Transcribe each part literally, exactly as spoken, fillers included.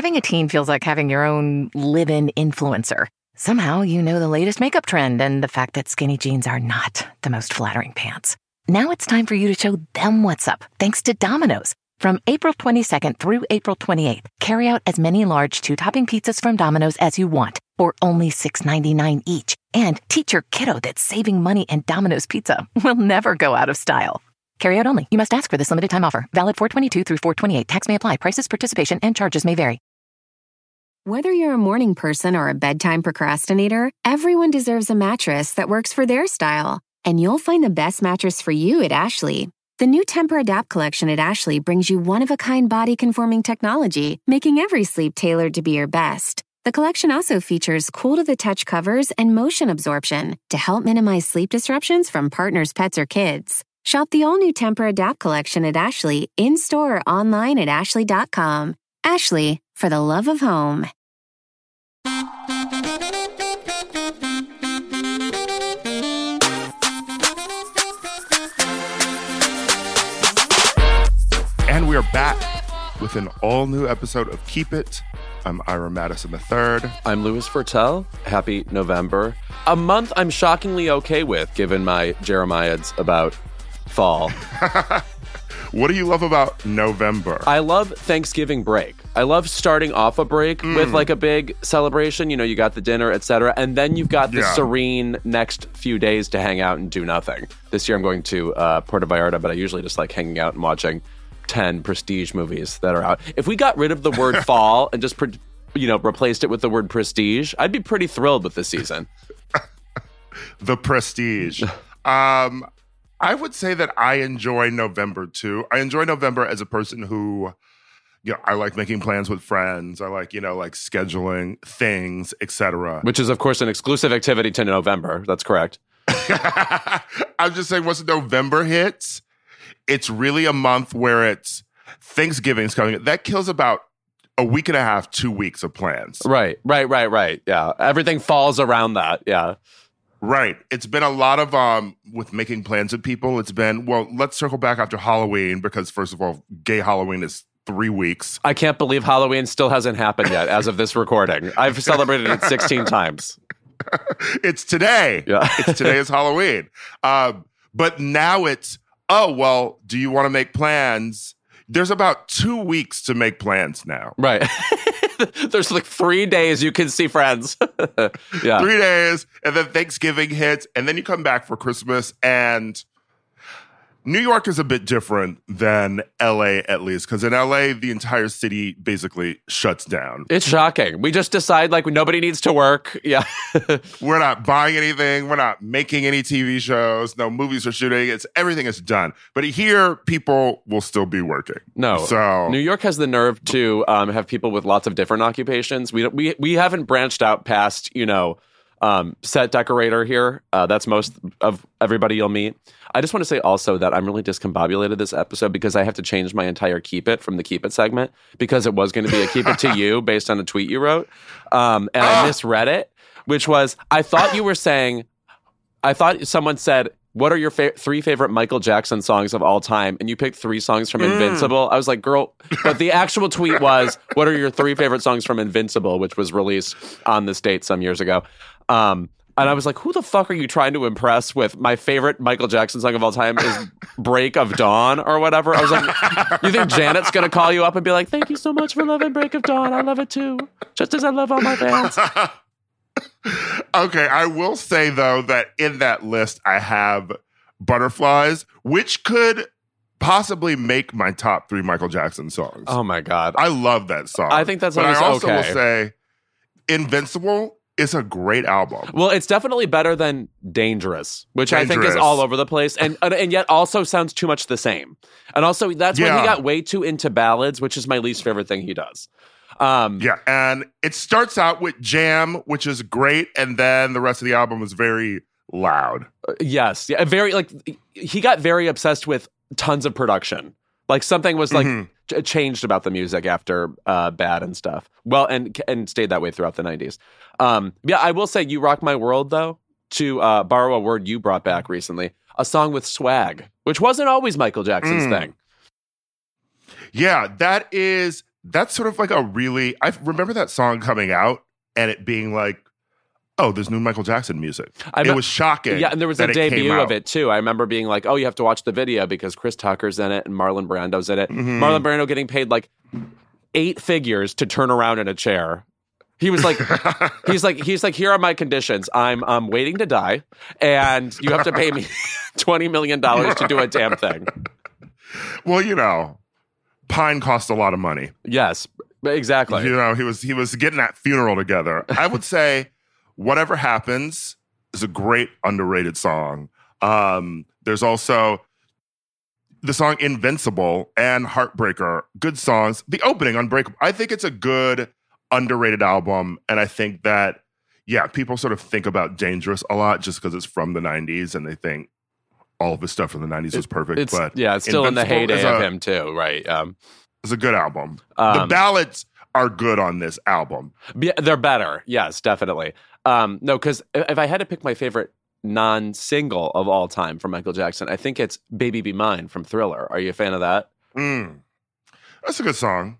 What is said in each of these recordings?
Having a teen feels like having your own live-in influencer. Somehow you know the latest makeup trend and the fact that skinny jeans are not the most flattering pants. Now it's time for you to show them what's up, thanks to Domino's. From April twenty-second through April twenty-eighth, carry out as many large two-topping pizzas from Domino's as you want for only six ninety-nine each. And teach your kiddo that saving money and Domino's Pizza will never go out of style. Carry out only. You must ask for this limited time offer. Valid four twenty-two through four twenty-eight. Tax may apply. Prices, participation, and charges may vary. Whether you're a morning person or a bedtime procrastinator, everyone deserves a mattress that works for their style. And you'll find the best mattress for you at Ashley. The new Temper-Adapt collection at Ashley brings you one-of-a-kind body-conforming technology, making every sleep tailored to be your best. The collection also features cool-to-the-touch covers and motion absorption to help minimize sleep disruptions from partners, pets, or kids. Shop the all-new Temper-Adapt collection at Ashley, in-store or online at ashley dot com. Ashley, for the love of home. And we are back with an all-new episode of Keep It. I'm Ira Madison the third. I'm Louis Fertel. Happy November. A month I'm shockingly okay with, given my Jeremiads about fall. What do you love about November? I love Thanksgiving break. I love starting off a break mm. with like a big celebration. You know, you got the dinner, et cetera. And then you've got the yeah. serene next few days to hang out and do nothing. This year I'm going to uh, Puerto Vallarta, but I usually just like hanging out and watching ten prestige movies that are out. If we got rid of the word fall and just, pre- you know, replaced it with the word prestige, I'd be pretty thrilled with this season. The prestige. um... I would say that I enjoy November too. I enjoy November as a person who, you know, I like making plans with friends. I like, you know, like scheduling things, et cetera. Which is, of course, an exclusive activity to November. That's correct. I'm just saying, once November hits, it's really a month where it's Thanksgiving's coming. That kills about a week and a half, two weeks of plans. Right, right, right, right. Yeah. Everything falls around that. Yeah. Right. It's been a lot of, um, with making plans with people, it's been, well, let's circle back after Halloween because, first of all, gay Halloween is three weeks. I can't believe Halloween still hasn't happened yet as of this recording. I've celebrated it sixteen times. It's today. Yeah. It's today is Halloween. Um, but now it's, oh, well, do you want to make plans? There's about two weeks to make plans now. Right. There's like three days you can see friends. Yeah. Three days, and then Thanksgiving hits, and then you come back for Christmas, and New York is a bit different than L A, at least, because in L A, the entire city basically shuts down. It's shocking. We just decide, like, nobody needs to work. Yeah. We're not buying anything. We're not making any T V shows. No movies are shooting. It's everything is done. But here, people will still be working. No. So New York has the nerve to um, have people with lots of different occupations. We we we haven't branched out past, you know, Um, set decorator here. Uh, that's most of everybody you'll meet. I just want to say also that I'm really discombobulated this episode because I have to change my entire Keep It from the Keep It segment because it was going to be a Keep It to You based on a tweet you wrote. Um, and I misread it, which was, I thought you were saying, I thought someone said, what are your fa- three favorite Michael Jackson songs of all time? And you picked three songs from mm. Invincible. I was like, girl, but the actual tweet was, what are your three favorite songs from Invincible, which was released on this date some years ago. Um, and I was like, who the fuck are you trying to impress with my favorite Michael Jackson song of all time is Break of Dawn or whatever? I was like, you think Janet's going to call you up and be like, thank you so much for loving Break of Dawn. I love it too. Just as I love all my fans. Okay, I will say, though, that in that list, I have Butterflies, which could possibly make my top three Michael Jackson songs. Oh, my God. I love that song. I think that's But I also okay. will say Invincible is a great album. Well, it's definitely better than Dangerous, which Dangerous. I think is all over the place and and yet also sounds too much the same. And also, that's yeah. when he got way too into ballads, which is my least favorite thing he does. Um, yeah, and it starts out with Jam, which is great, and then the rest of the album is very loud. Uh, yes, yeah, very like he got very obsessed with tons of production. Like something was like mm-hmm. ch- changed about the music after uh, Bad and stuff. Well, and and stayed that way throughout the nineties. Um, yeah, I will say "You Rock My World" though. To uh, borrow a word you brought back recently, a song with swag, which wasn't always Michael Jackson's mm. thing. Yeah, that is that's sort of like a really, I remember that song coming out and it being like, oh, there's new Michael Jackson music. I it me- was shocking. Yeah, and there was a debut of it too. I remember being like, oh, you have to watch the video because Chris Tucker's in it and Marlon Brando's in it. Mm-hmm. Marlon Brando getting paid like eight figures to turn around in a chair. He was like, he's like, he's like, here are my conditions. I'm um, waiting to die, and you have to pay me twenty million dollars to do a damn thing. Well, you know, Pine cost a lot of money. Yes, exactly. You know, he was he was getting that funeral together. I would say, Whatever Happens is a great underrated song. Um, there's also the song Invincible and Heartbreaker, good songs. The opening, Unbreakable, I think it's a good underrated album, and I think that, yeah, people sort of think about Dangerous a lot just because it's from the nineties, and they think all of his stuff from the nineties was perfect. It's, but yeah, it's still Invincible in the heyday a, of him too, right? Um, it's a good album. Um, the ballads are good on this album. Yeah, they're better. Yes, definitely. Um, no, because if I had to pick my favorite non-single of all time from Michael Jackson, I think it's "Baby Be Mine" from Thriller. Are you a fan of that? Mm. That's a good song.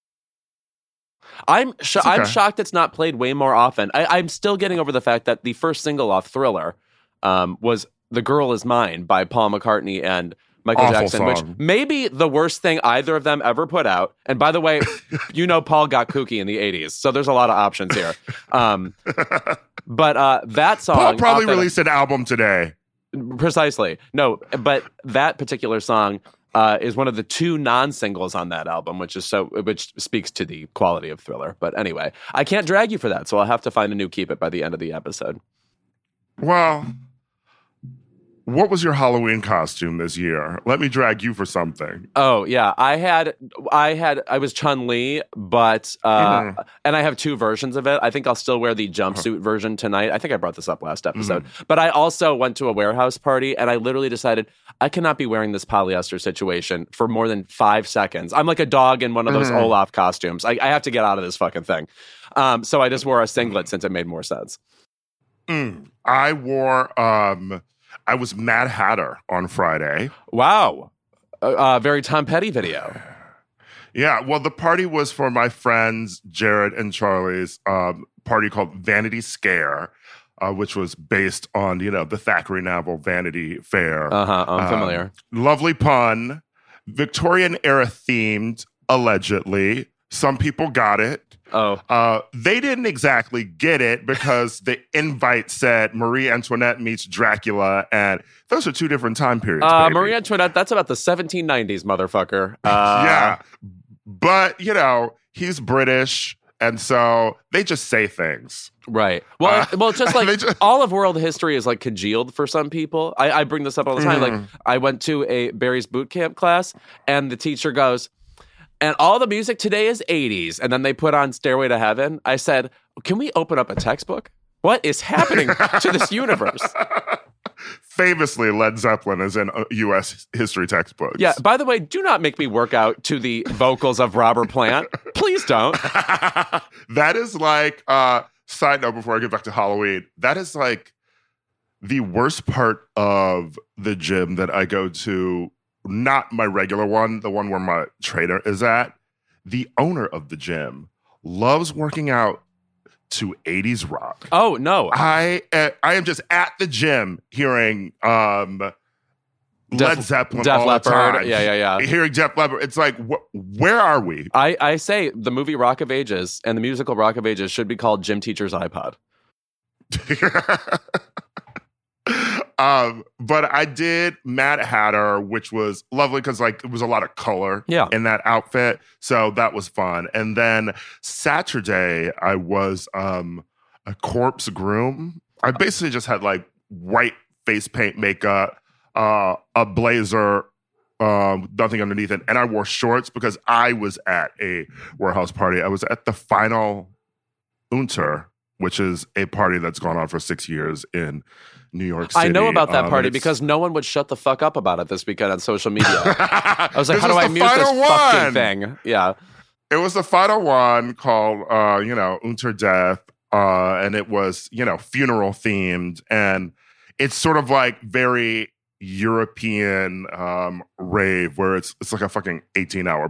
I'm sh- okay. I'm shocked it's not played way more often. I- I'm still getting over the fact that the first single off Thriller um, was "The Girl Is Mine" by Paul McCartney and Michael Awful Jackson, song. which may be the worst thing either of them ever put out. And by the way, you know Paul got kooky in the eighties, so there's a lot of options here. Um, but uh, that song... Paul probably often, released an album today. Precisely. No, but that particular song uh, is one of the two non-singles on that album, which is so which speaks to the quality of Thriller. But anyway, I can't drag you for that, so I'll have to find a new Keep It by the end of the episode. Well, what was your Halloween costume this year? Let me drag you for something. Oh yeah, I had, I had, I was Chun-Li, but uh, mm-hmm. and I have two versions of it. I think I'll still wear the jumpsuit version tonight. I think I brought this up last episode, mm-hmm. but I also went to a warehouse party and I literally decided I cannot be wearing this polyester situation for more than five seconds. I'm like a dog in one of those mm-hmm. Olaf costumes. I, I have to get out of this fucking thing. Um, so I just wore a singlet since it made more sense. Mm. I wore. Um, I was Mad Hatter on Friday. Wow. A uh, uh, very Tom Petty video. Yeah, well, the party was for my friends Jared and Charlie's um, party called Vanity Scare, uh, which was based on, you know, the Thackeray novel Vanity Fair. Uh-huh, I'm familiar. Um, lovely pun. Victorian era themed, allegedly. Some people got it. Oh. Uh, they didn't exactly get it because the invite said Marie Antoinette meets Dracula, and those are two different time periods. Uh, baby. Marie Antoinette, that's about the seventeen nineties, motherfucker. Uh, yeah. But, you know, he's British, and so they just say things. Right. Well, uh, well, just like just, all of world history is like congealed for some people. I, I bring this up all the time. Mm. Like, I went to a Barry's boot camp class, and the teacher goes, and all the music today is eighties. And then they put on Stairway to Heaven. I said, can we open up a textbook? What is happening to this universe? Famously, Led Zeppelin is in U S history textbooks. Yeah, by the way, do not make me work out to the vocals of Robert Plant. Please don't. That is like, uh, side note before I get back to Halloween, that is like the worst part of the gym that I go to. Not my regular one, the one where my trainer is at. The owner of the gym loves working out to eighties rock. Oh, no. I uh, I am just at the gym hearing um, Def, Led Zeppelin Def all Leppard. the time. Yeah, yeah, yeah. Hearing Def Leppard. It's like, wh- where are we? I, I say the movie Rock of Ages and the musical Rock of Ages should be called Gym Teacher's iPod. Um, but I did Mad Hatter, which was lovely because like it was a lot of color yeah. in that outfit. So that was fun. And then Saturday, I was um, a corpse groom. I basically just had like white face paint makeup, uh, a blazer, um, nothing underneath it. And I wore shorts because I was at a warehouse party. I was at the final Unter, which is a party that's gone on for six years in New York City. I know about that um, party because no one would shut the fuck up about it this weekend on social media. I was like, this how do was I mute this one. fucking thing? Yeah. It was the final one called, uh, you know, Unter Death, uh, and it was, you know, funeral themed, and it's sort of like very European um, rave where it's it's like a fucking eighteen hour party.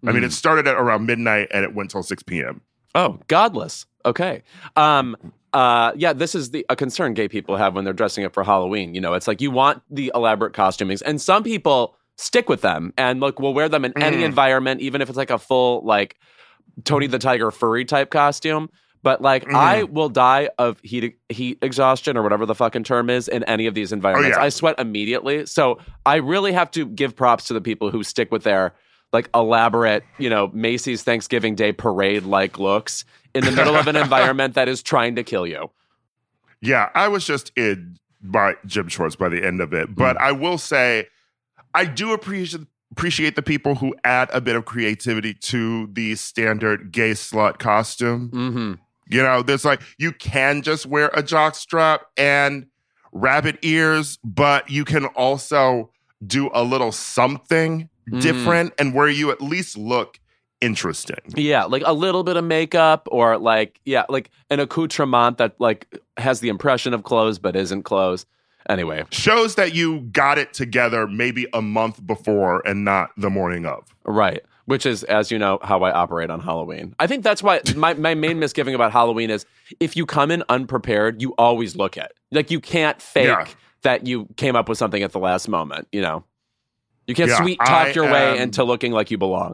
Mm. I mean, it started at around midnight and it went till six p.m. Oh, godless. Okay. Um, uh, yeah, this is the a concern gay people have when they're dressing up for Halloween. You know, it's like you want the elaborate costumings, and some people stick with them and look, will wear them in mm. any environment, even if it's like a full like Tony the Tiger furry type costume. But like, mm. I will die of heat heat exhaustion or whatever the fucking term is in any of these environments. Oh, yeah. I sweat immediately. So I really have to give props to the people who stick with their like elaborate, you know, Macy's Thanksgiving Day parade like looks in the middle of an environment that is trying to kill you. Yeah, I was just in my gym shorts by the end of it. But mm. I will say, I do appreciate appreciate the people who add a bit of creativity to the standard gay slut costume. Mm-hmm. You know, there's like, you can just wear a jockstrap and rabbit ears, but you can also do a little something mm. different and where you at least look interesting. Yeah, like a little bit of makeup or like, yeah, like an accoutrement that like has the impression of clothes but isn't clothes. Anyway. Shows that you got it together maybe a month before and not the morning of. Right. Which is, as you know, how I operate on Halloween. I think that's why my, my main misgiving about Halloween is if you come in unprepared, you always look it. Like you can't fake yeah. that you came up with something at the last moment, you know? You can't yeah, sweet talk I your am, way into looking like you belong.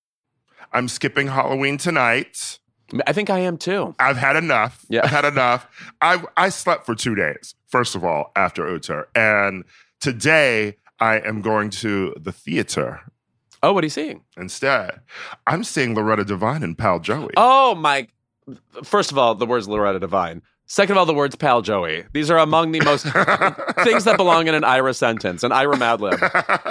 I'm skipping Halloween tonight. I think I am too. I've had enough. Yeah. I've had enough. I I slept for two days, first of all, after Uther. And today I am going to the theater. Oh, what are you seeing? Instead, I'm seeing Loretta Devine and Pal Joey. Oh, my. First of all, the words Loretta Devine. Second of all, the words Pal Joey. These are among the most things that belong in an Ira sentence, an Ira Mad Lib.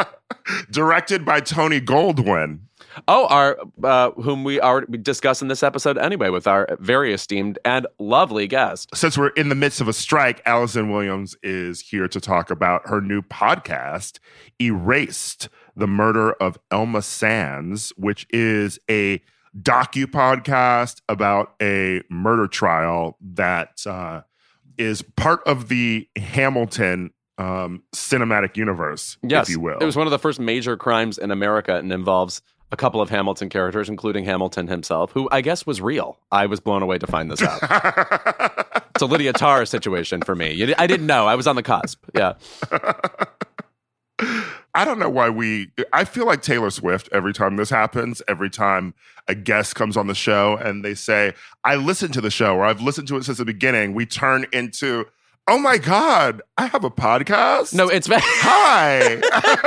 Directed by Tony Goldwyn. Oh, our uh, whom we already discussed in this episode anyway with our very esteemed and lovely guest. Since we're in the midst of a strike, Allison Williams is here to talk about her new podcast, Erased, the Murder of Elma Sands, which is a docu-podcast about a murder trial that uh, is part of the Hamilton um, cinematic universe, yes, if you will. It was one of the first major crimes in America and involves a couple of Hamilton characters, including Hamilton himself, who I guess was real. I was blown away to find this out. It's a Lydia Tarr situation for me. I didn't know. I was on the cusp. Yeah. I don't know why we... I feel like Taylor Swift every time this happens, every time a guest comes on the show and they say, I listened to the show or I've listened to it since the beginning, we turn into... Oh my God, I have a podcast? No, it's... Hi!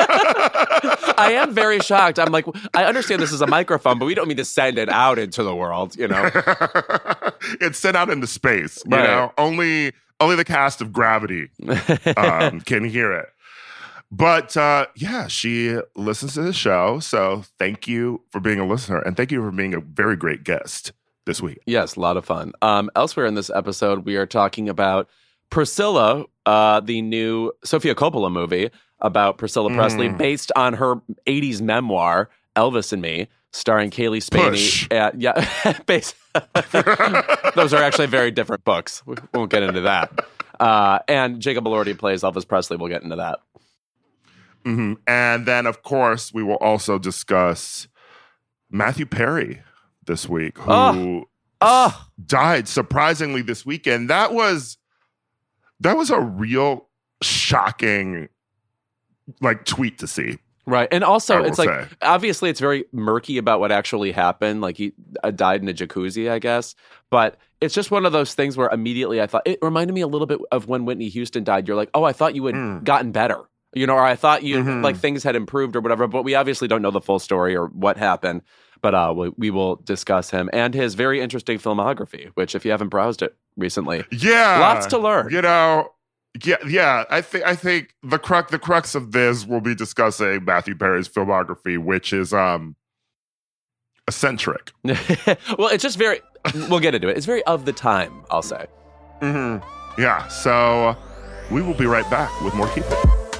I am very shocked. I'm like, I understand this is a microphone, but we don't mean to send it out into the world, you know? It's sent out into space, you right. know? Only, only the cast of Gravity um, can hear it. But uh, yeah, she listens to the show, so thank you for being a listener, and thank you for being a very great guest this week. Yes, a lot of fun. Um, elsewhere in this episode, we are talking about Priscilla, uh, the new Sofia Coppola movie about Priscilla mm. Presley, based on her eighties memoir, Elvis and Me, starring Kaylee Spaney. Uh, yeah, based. Those are actually very different books. We won't get into that. Uh, and Jacob Elordi plays Elvis Presley. We'll get into that. Mm-hmm. And then, of course, we will also discuss Matthew Perry this week, who oh. Oh. died surprisingly this weekend. That was... That was a real shocking, like, tweet to see. Right. And also, it's like, say. obviously, it's very murky about what actually happened. Like, he uh, died in a jacuzzi, I guess. But it's just one of those things where immediately I thought, it reminded me a little bit of when Whitney Houston died. You're like, oh, I thought you had mm. gotten better. You know, or I thought you, mm-hmm. like, things had improved or whatever. But we obviously don't know the full story or what happened. But uh, we, we will discuss him and his very interesting filmography, which, if you haven't browsed it recently, yeah, lots to learn. You know, yeah, yeah. I think I think the crux the crux of this will be discussing Matthew Perry's filmography, which is um eccentric. Well, it's just very. We'll get into it. It's very of the time, I'll say. Mm-hmm. Yeah. So we will be right back with more Keep It.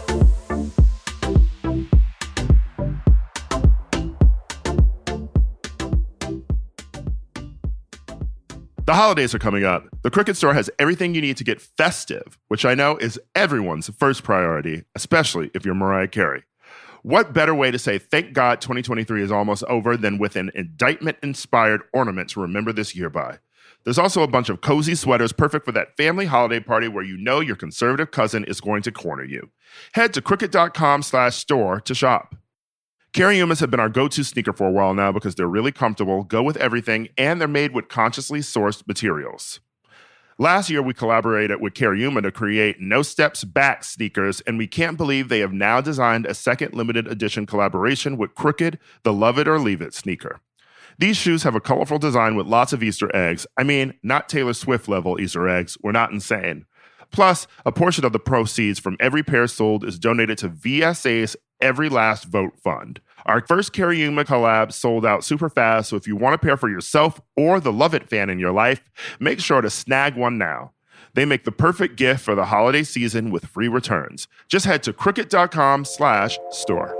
The holidays are coming up. The Crooked Store has everything you need to get festive, which I know is everyone's first priority, especially if you're Mariah Carey. What better way to say thank God twenty twenty-three is almost over than with an indictment-inspired ornament to remember this year by? There's also a bunch of cozy sweaters perfect for that family holiday party where you know your conservative cousin is going to corner you. Head to cricket.com slash store to shop. Carrie Umas have been our go-to sneaker for a while now because they're really comfortable, go with everything, and they're made with consciously sourced materials. Last year, we collaborated with Carrie Uma to create No Steps Back sneakers, and we can't believe they have now designed a second limited edition collaboration with Crooked, the Love It or Leave It sneaker. These shoes have a colorful design with lots of Easter eggs. I mean, not Taylor Swift level Easter eggs. We're not insane. Plus, a portion of the proceeds from every pair sold is donated to V S A's Every Last Vote Fund. Our first Carrie Uma collab sold out super fast, so if you want a pair for yourself or the Love It fan in your life, make sure to snag one now. They make the perfect gift for the holiday season with free returns. Just head to cricket.com slash store.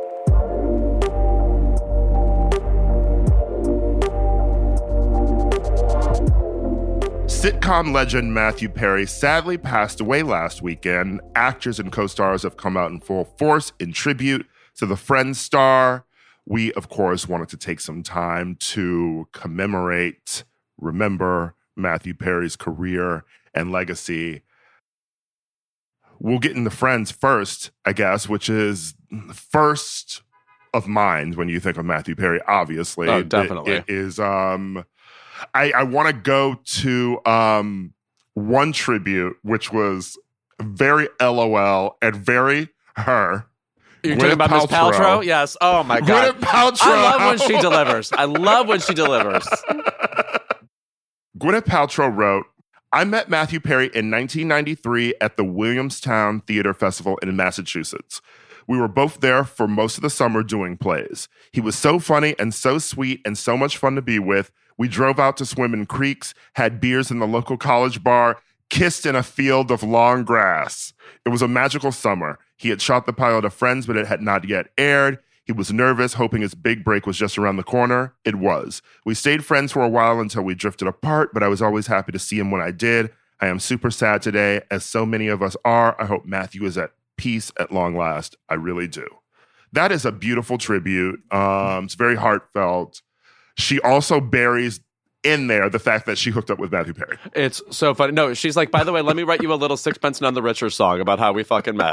Sitcom legend Matthew Perry sadly passed away last weekend. Actors and co-stars have come out in full force in tribute to the Friends star. We, of course, wanted to take some time to commemorate, remember Matthew Perry's career and legacy. We'll get into Friends first, I guess, which is first of mind when you think of Matthew Perry, obviously. Oh, definitely. It, it is... Um, I, I want to go to um, one tribute, which was very LOL and very her. You're Gwyneth talking about Miss Paltrow. Paltrow? Yes. Oh, my God. Gwyneth Paltrow. I love when she delivers. I love when she delivers. Gwyneth Paltrow wrote, I met Matthew Perry in nineteen ninety-three at the Williamstown Theater Festival in Massachusetts. We were both there for most of the summer doing plays. He was so funny and so sweet and so much fun to be with. We drove out to swim in creeks, had beers in the local college bar, kissed in a field of long grass. It was a magical summer. He had shot the pilot of Friends, but it had not yet aired. He was nervous, hoping his big break was just around the corner. It was. We stayed friends for a while until we drifted apart, but I was always happy to see him when I did. I am super sad today, as so many of us are. I hope Matthew is at peace at long last. I really do. That is a beautiful tribute. Um, it's very heartfelt. She also buries in there the fact that she hooked up with Matthew Perry. It's so funny. No, she's like, by the way, let me write you a little Sixpence None the Richer song about how we fucking met.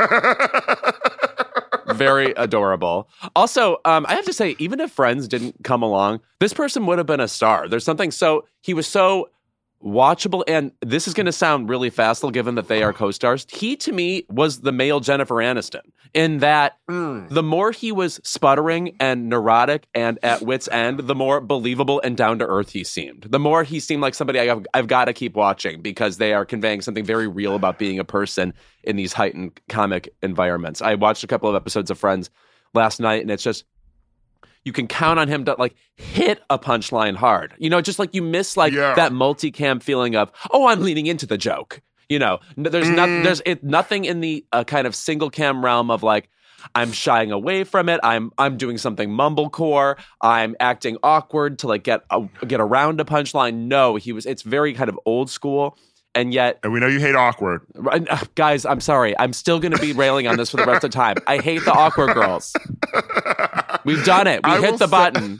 Very adorable. Also, um, I have to say, even if Friends didn't come along, this person would have been a star. There's something so, he was so watchable, and this is going to sound really facile given that they are co-stars. He, to me, was the male Jennifer Aniston in that mm. the more he was sputtering and neurotic and at wit's end, the more believable and down-to-earth he seemed. The more he seemed like somebody I've, I've got to keep watching because they are conveying something very real about being a person in these heightened comic environments. I watched a couple of episodes of Friends last night, and it's just, you can count on him to like hit a punchline hard. You know, just like you miss like yeah. that multicam feeling of, oh, I'm leaning into the joke. You know, there's mm. nothing, there's it, nothing in the uh, kind of single cam realm of like, I'm shying away from it. I'm I'm doing something mumblecore. I'm acting awkward to like get a, get around a punchline. No, he was. It's very kind of old school. And yet, and we know you hate awkward. Uh, guys, I'm sorry. I'm still going to be railing on this for the rest of the time. I hate the awkward girls. We've done it. We I hit the say, button.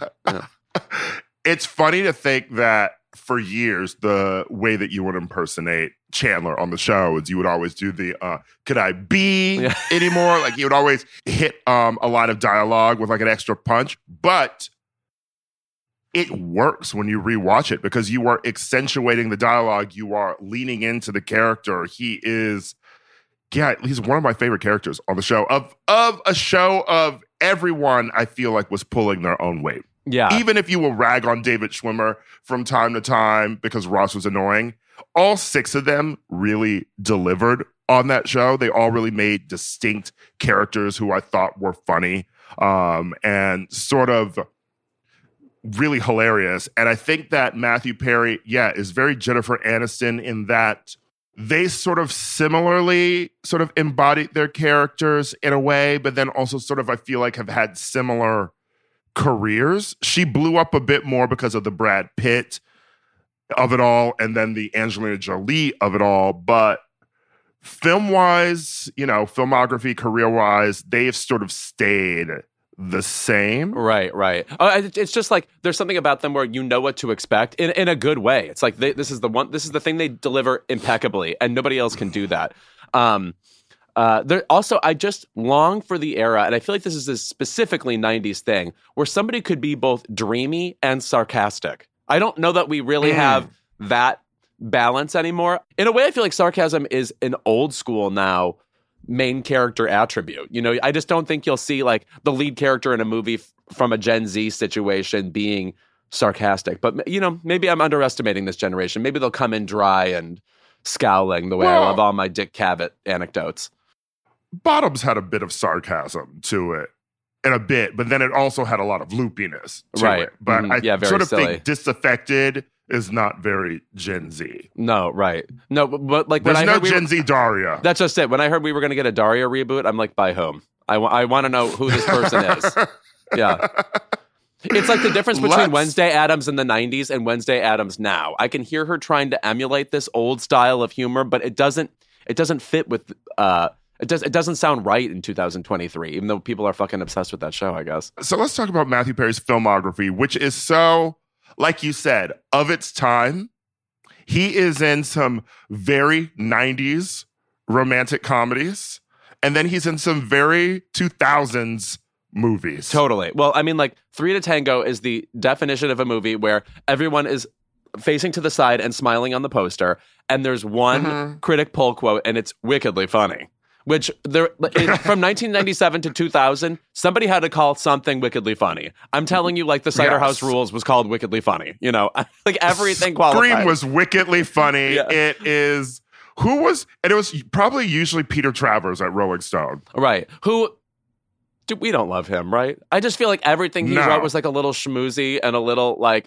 It's funny to think that for years, the way that you would impersonate Chandler on the show is you would always do the, uh, could I be yeah. anymore? Like you would always hit um, a line of dialogue with like an extra punch. But it works when you rewatch it because you are accentuating the dialogue. You are leaning into the character. He is, yeah, he's one of my favorite characters on the show. Of of a show of everyone I feel like was pulling their own weight. Yeah. Even if you will rag on David Schwimmer from time to time because Ross was annoying, all six of them really delivered on that show. They all really made distinct characters who I thought were funny um, and sort of really hilarious. And I think that Matthew Perry, yeah, is very Jennifer Aniston in that they sort of similarly sort of embodied their characters in a way, but then also sort of, I feel like, have had similar careers. She blew up a bit more because of the Brad Pitt of it all and then the Angelina Jolie of it all. But film-wise, you know, filmography, career-wise, they've sort of stayed the same. Right, right. Uh, it's just like there's something about them where you know what to expect in, in a good way. It's like they, this is the one, this is the thing they deliver impeccably, and nobody else can do that. Um, uh, there also, I just long for the era, and I feel like this is a specifically nineties thing, where somebody could be both dreamy and sarcastic. I don't know that we really mm. have that balance anymore. In a way, I feel like sarcasm is an old school now main character attribute. You know, I just don't think you'll see like the lead character in a movie f- from a Gen Z situation being sarcastic. But, you know, maybe I'm underestimating this generation. Maybe they'll come in dry and scowling the way well, I love all my Dick Cavett anecdotes. Bottoms had a bit of sarcasm to it in a bit, but then it also had a lot of loopiness to right. it. But mm-hmm. I yeah, very sort of silly. think Disaffected is not very Gen Z. No, right. No, but, but like There's when I no heard we Gen were, Z Daria. That's just it. When I heard we were going to get a Daria reboot, I'm like, by whom? I, w- I want to know who this person is. Yeah. It's like the difference between Let's... Wednesday Addams in the nineties and Wednesday Addams now. I can hear her trying to emulate this old style of humor, but it doesn't it doesn't fit with uh it does it doesn't sound right in two thousand twenty-three, even though people are fucking obsessed with that show, I guess. So let's talk about Matthew Perry's filmography, which is so, like you said, of its time. He is in some very nineties romantic comedies, and then he's in some very two thousands movies. Totally. Well, I mean, like, Three to Tango is the definition of a movie where everyone is facing to the side and smiling on the poster, and there's one mm-hmm. critic pull quote, and it's wickedly funny. Which, there, it, from nineteen ninety-seven to two thousand, somebody had to call something wickedly funny. I'm telling you, like, the Cider yes. House Rules was called wickedly funny. You know, like, everything qualified. Scream was wickedly funny. Yeah. It is... Who was... And it was probably usually Peter Travers at Rolling Stone. Right. Who... Dude, we don't love him, right? I just feel like everything he no. wrote was, like, a little schmoozy and a little, like...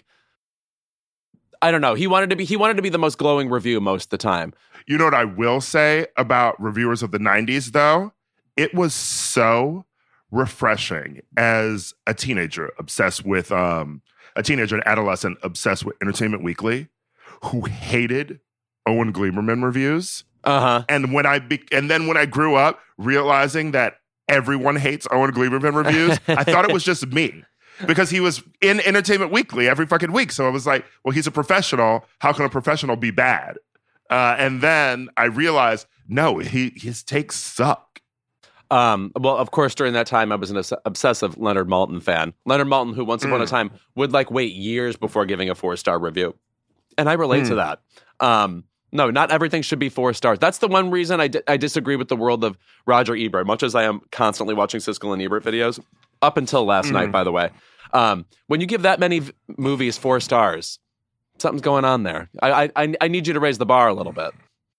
I don't know. He wanted to be he wanted to be the most glowing review most of the time. You know what I will say about reviewers of the nineties, though? It was so refreshing as a teenager obsessed with, um, a teenager and adolescent obsessed with Entertainment Weekly, who hated Owen Gleiberman reviews. Uh-huh. And when I be- and then when I grew up, realizing that everyone hates Owen Gleiberman reviews, I thought it was just me. Because he was in Entertainment Weekly every fucking week. So I was like, well, he's a professional. How can a professional be bad? Uh, and then I realized, no, he his takes suck. Um, well, of course, during that time, I was an obs- obsessive Leonard Maltin fan. Leonard Maltin, who once upon mm. a time would like wait years before giving a four-star review. And I relate mm. to that. Um, no, not everything should be four stars. That's the one reason I, di- I disagree with the world of Roger Ebert, much as I am constantly watching Siskel and Ebert videos. Up until last mm. night, by the way. Um, when you give that many v- movies four stars, something's going on there. I, I I need you to raise the bar a little bit.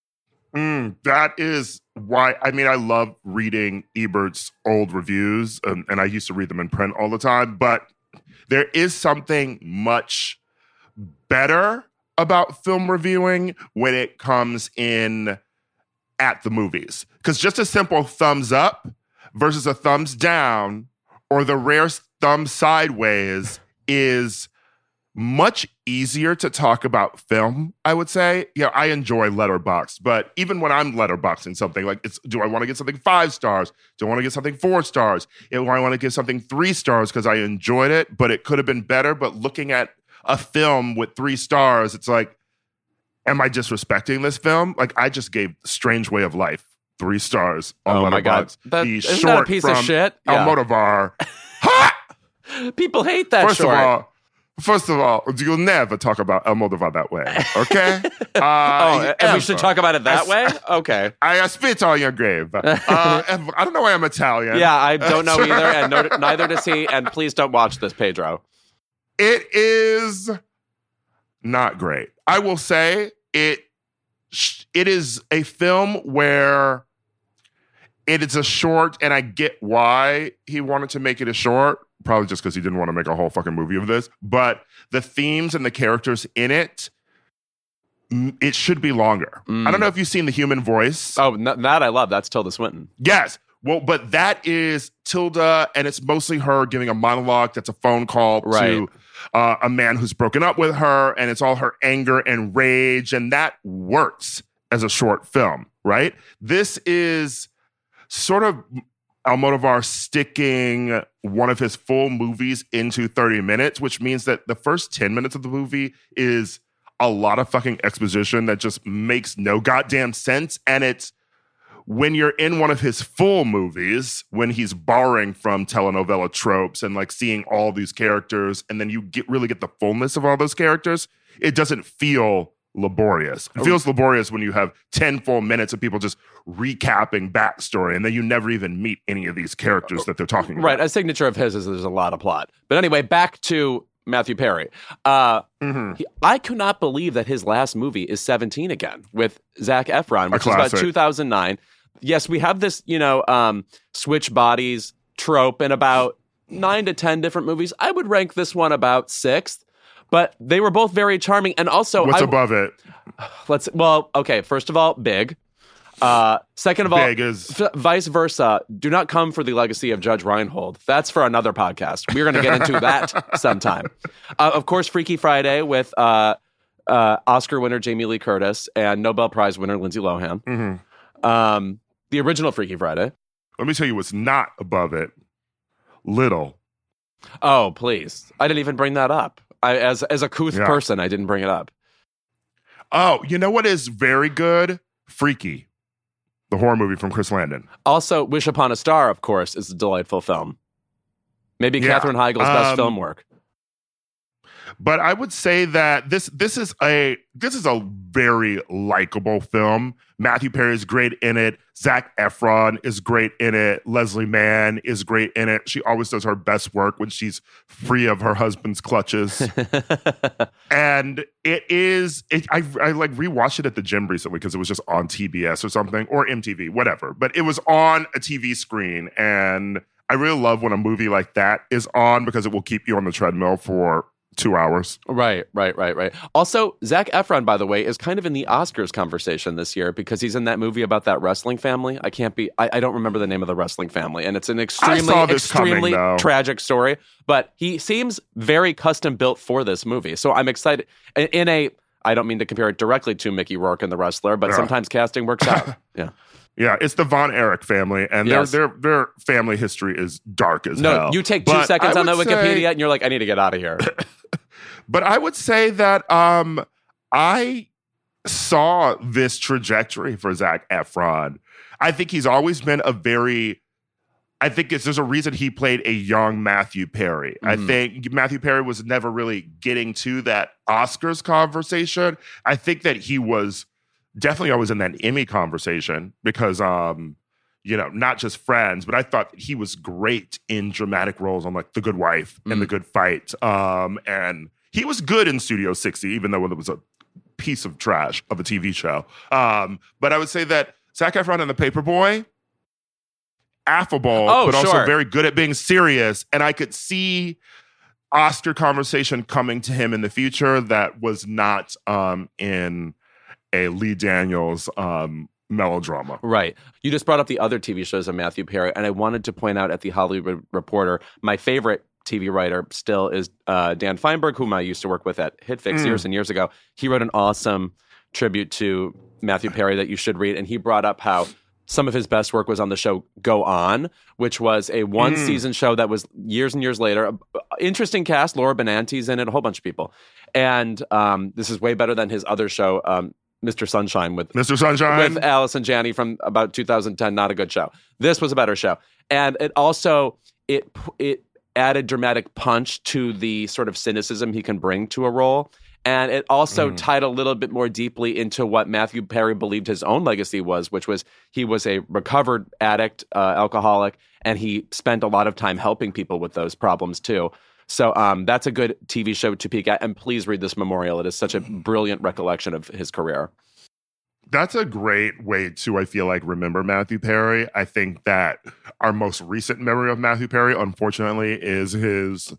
Mm, that is why, I mean, I love reading Ebert's old reviews, and, and I used to read them in print all the time, but there is something much better about film reviewing when it comes in at the movies. Because just a simple thumbs up versus a thumbs down, or the rare thumb sideways, is much easier to talk about film, I would say. Yeah, I enjoy Letterboxd, but even when I'm letterboxing something, like, it's, do I want to get something five stars? Do I want to get something four stars? Do I want to give something three stars because I enjoyed it, but it could have been better? But looking at a film with three stars, it's like, am I disrespecting this film? Like, I just gave Strange Way of Life three stars on oh Letterboxd. My God. That, the isn't short that a piece from of shit? Yeah. Almodovar. Ha! People hate that First short. of all, First of all, you'll never talk about Almodovar that way, okay? Uh, oh, and we should talk about it that I, way? Okay. I, I spit on your grave. Uh, I don't know why I'm Italian. Yeah, I don't know either, and no, neither does he, and please don't watch this, Pedro. It is not great. I will say it. It is a film where it is a short, and I get why he wanted to make it a short. Probably just because he didn't want to make a whole fucking movie of this. But the themes and the characters in it, it should be longer. Mm. I don't know if you've seen The Human Voice. Oh, n- that I love. That's Tilda Swinton. Yes. Well, but that is Tilda, and it's mostly her giving a monologue that's a phone call right. to uh, a man who's broken up with her, and it's all her anger and rage, and that works as a short film. right? This is sort of Almodovar sticking one of his full movies into thirty minutes, which means that the first ten minutes of the movie is a lot of fucking exposition that just makes no goddamn sense. And it's when you're in one of his full movies, when he's borrowing from telenovela tropes and like seeing all these characters, and then you get really get the fullness of all those characters, it doesn't feel laborious. It feels laborious when you have ten full minutes of people just recapping backstory, and then you never even meet any of these characters that they're talking about. Right. A signature of his is there's a lot of plot. But anyway, back to Matthew Perry. Uh, mm-hmm. he, I could not believe that his last movie is seventeen again with Zac Efron, which is about two thousand nine. Yes, we have this, you know, um, switch bodies trope in about nine to ten different movies. I would rank this one about sixth, but they were both very charming. And also, what's I, above it? Let's well, okay. First of all, Big. Uh, second of all, Big is... f- vice versa. Do not come for the legacy of Judge Reinhold. That's for another podcast. We're going to get into that sometime. Uh, of course, Freaky Friday with uh, uh, Oscar winner Jamie Lee Curtis and Nobel Prize winner Lindsay Lohan. Mm-hmm. Um, the original Freaky Friday. Let me tell you what's not above it. Little. Oh, please. I didn't even bring that up. I, as as a couth yeah. person, I didn't bring it up. Oh, you know what is very good? Freaky. The horror movie from Chris Landon. Also, Wish Upon a Star, of course, is a delightful film. Maybe yeah. Katherine Heigl's um, best film work. But I would say that this this is a this is a very likable film. Matthew Perry is great in it. Zac Efron is great in it. Leslie Mann is great in it. She always does her best work when she's free of her husband's clutches. And it is, it, I, I like rewatched it at the gym recently because it was just on T B S or something, or M T V, whatever. But it was on a T V screen. And I really love when a movie like that is on because it will keep you on the treadmill for two hours. Right, right, right, right. Also, Zac Efron, by the way, is kind of in the Oscars conversation this year because he's in that movie about that wrestling family. I can't be, I, I don't remember the name of the wrestling family. And it's an extremely, extremely coming, tragic story. But he seems very custom built for this movie. So I'm excited. In, in a, I don't mean to compare it directly to Mickey Rourke and The Wrestler, but yeah. sometimes casting works out. Yeah. Yeah, it's the Von Erich family, and yes. their their their family history is dark as no, hell. No, you take two but seconds on the say, Wikipedia, and you're like, I need to get out of here. But I would say that um, I saw this trajectory for Zac Efron. I think he's always been a very, I think it's, there's a reason he played a young Matthew Perry. Mm. I think Matthew Perry was never really getting to that Oscars conversation. I think that he was definitely always in that Emmy conversation because, um, you know, not just Friends, but I thought he was great in dramatic roles on like The Good Wife mm. and The Good Fight. Um, and he was good in Studio sixty, even though it was a piece of trash of a T V show. Um, but I would say that Zac Efron and The Paperboy, affable, oh, but also sure. very good at being serious. And I could see Oscar conversation coming to him in the future that was not um, in a Lee Daniels um, melodrama. Right. You just brought up the other T V shows of Matthew Perry, and I wanted to point out at the Hollywood Reporter, my favorite T V writer still is uh, Dan Feinberg, whom I used to work with at HitFix mm. years and years ago. He wrote an awesome tribute to Matthew Perry that you should read, and he brought up how some of his best work was on the show Go On, which was a one-season mm. show that was years and years later. Interesting cast, Laura Benanti's in it, a whole bunch of people. And um, this is way better than his other show, um, Mister Sunshine with Mister Sunshine with Allison Janney from about two thousand ten. Not a good show. This was a better show, and it also it it added dramatic punch to the sort of cynicism he can bring to a role, and it also mm. tied a little bit more deeply into what Matthew Perry believed his own legacy was, which was he was a recovered addict, uh, alcoholic, and he spent a lot of time helping people with those problems too. So um, that's a good T V show to peek at, and please read this memorial. It is such a brilliant recollection of his career. That's a great way to, I feel like, remember Matthew Perry. I think that our most recent memory of Matthew Perry, unfortunately, is his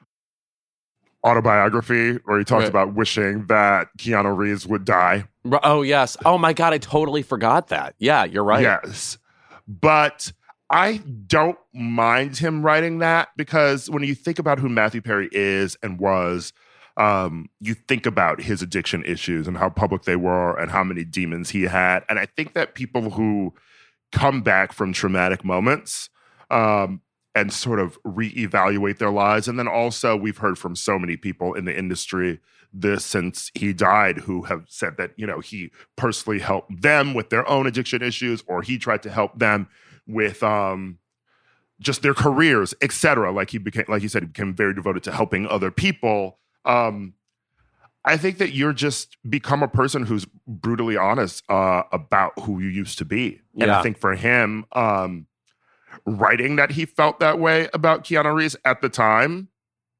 autobiography where he talks right. about wishing that Keanu Reeves would die. Oh, yes. Oh, my God. I totally forgot that. Yeah, you're right. Yes. But I don't mind him writing that because when you think about who Matthew Perry is and was, um, you think about his addiction issues and how public they were and how many demons he had. And I think that people who come back from traumatic moments um, and sort of reevaluate their lives. And then also we've heard from so many people in the industry this since he died who have said that, you know, he personally helped them with their own addiction issues, or he tried to help them with um, just their careers, et cetera. Like he became, like you said, he became very devoted to helping other people. Um, I think that you're just become a person who's brutally honest uh, about who you used to be. And Yeah. I think for him, um, writing that he felt that way about Keanu Reeves at the time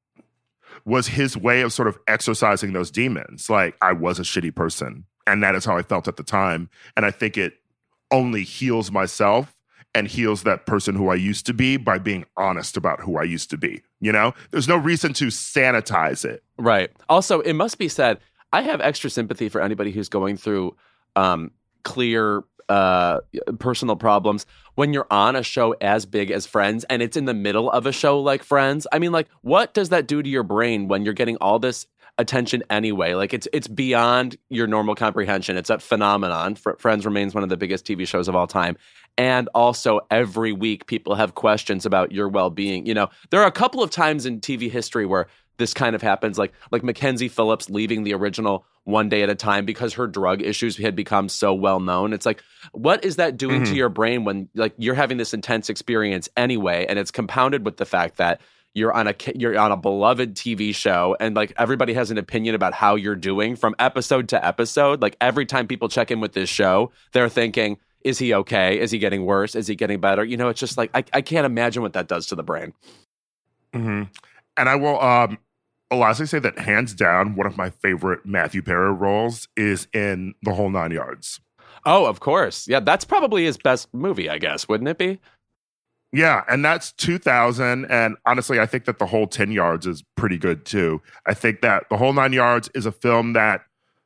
was his way of sort of exercising those demons. Like, I was a shitty person, and that is how I felt at the time. And I think it only heals myself and heals that person who I used to be by being honest about who I used to be. You know, there's no reason to sanitize it. Right. Also, it must be said, I have extra sympathy for anybody who's going through um, clear uh, personal problems when you're on a show as big as Friends and it's in the middle of a show like Friends. I mean, like, what does that do to your brain when you're getting all this attention anyway? Like, it's it's beyond your normal comprehension. It's a phenomenon. Fr- Friends remains one of the biggest T V shows of all time. And also, every week, people have questions about your well-being. You know, there are a couple of times in T V history where this kind of happens, like like Mackenzie Phillips leaving the original One Day at a Time because her drug issues had become so well known. It's like, what is that doing Mm-hmm. to your brain when like you're having this intense experience anyway, and it's compounded with the fact that you're on a you're on a beloved T V show, and like everybody has an opinion about how you're doing from episode to episode. Like every time people check in with this show, they're thinking, is he okay? Is he getting worse? Is he getting better? You know, it's just like I, I can't imagine what that does to the brain. Mm-hmm. And I will um, lastly say that hands down, one of my favorite Matthew Perry roles is in The Whole Nine Yards. Oh, of course. Yeah, that's probably his best movie, I guess, wouldn't it be? Yeah, and that's two thousand. And honestly, I think that The Whole ten Yards is pretty good too. I think that The Whole Nine Yards is a film that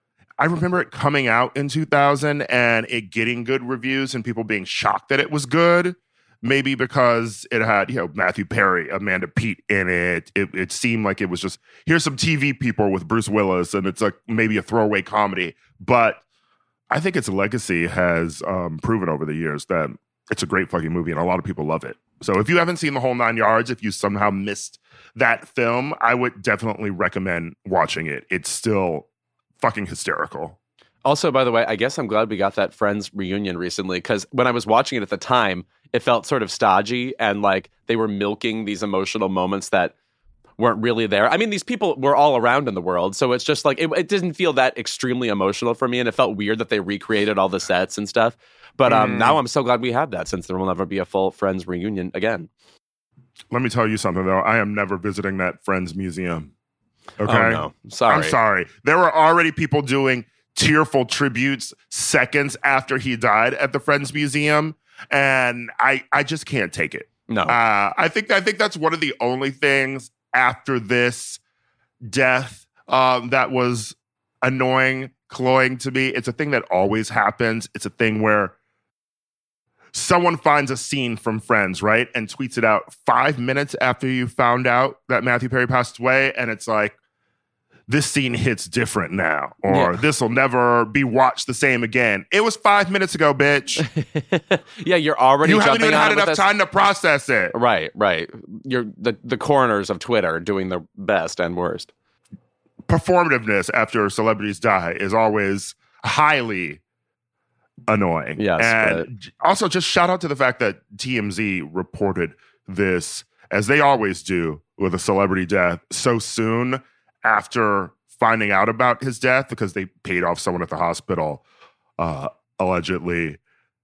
I remember it coming out in two thousand and it getting good reviews and people being shocked that it was good. Maybe because it had, you know, Matthew Perry, Amanda Peet in it. It, it seemed like it was just, here's some T V people with Bruce Willis, and it's like maybe a throwaway comedy. But I think its legacy has um, proven over the years that it's a great fucking movie, and a lot of people love it. So if you haven't seen The Whole Nine Yards, if you somehow missed that film, I would definitely recommend watching it. It's still fucking hysterical. Also, by the way, I guess I'm glad we got that Friends reunion recently, because when I was watching it at the time, it felt sort of stodgy and like they were milking these emotional moments that weren't really there. I mean, these people were all around in the world, so it's just like, it, it didn't feel that extremely emotional for me, and it felt weird that they recreated all the sets and stuff. But um, Mm. now I'm so glad we have that, since there will never be a full Friends reunion again. Let me tell you something, though. I am never visiting that Friends museum. Okay? Oh, no. Sorry. I'm sorry. There were already people doing tearful tributes seconds after he died at the Friends Museum, and I, I just can't take it. No. Uh, I think I think that's one of the only things after this death um, that was annoying, cloying to me. It's a thing that always happens. It's a thing where someone finds a scene from Friends, right, and tweets it out five minutes after you found out that Matthew Perry passed away, and it's like, this scene hits different now, or Yeah. this will never be watched the same again. It was five minutes ago, bitch. Yeah, you're already You haven't jumping even on had it with enough this- time to process it. Right, right. You're the, the coroners of Twitter doing the best and worst. Performativeness after celebrities die is always highly annoying. Yes, and j- also just shout out to the fact that T M Z reported this, as they always do with a celebrity death, so soon after finding out about his death, because they paid off someone at the hospital, uh, allegedly.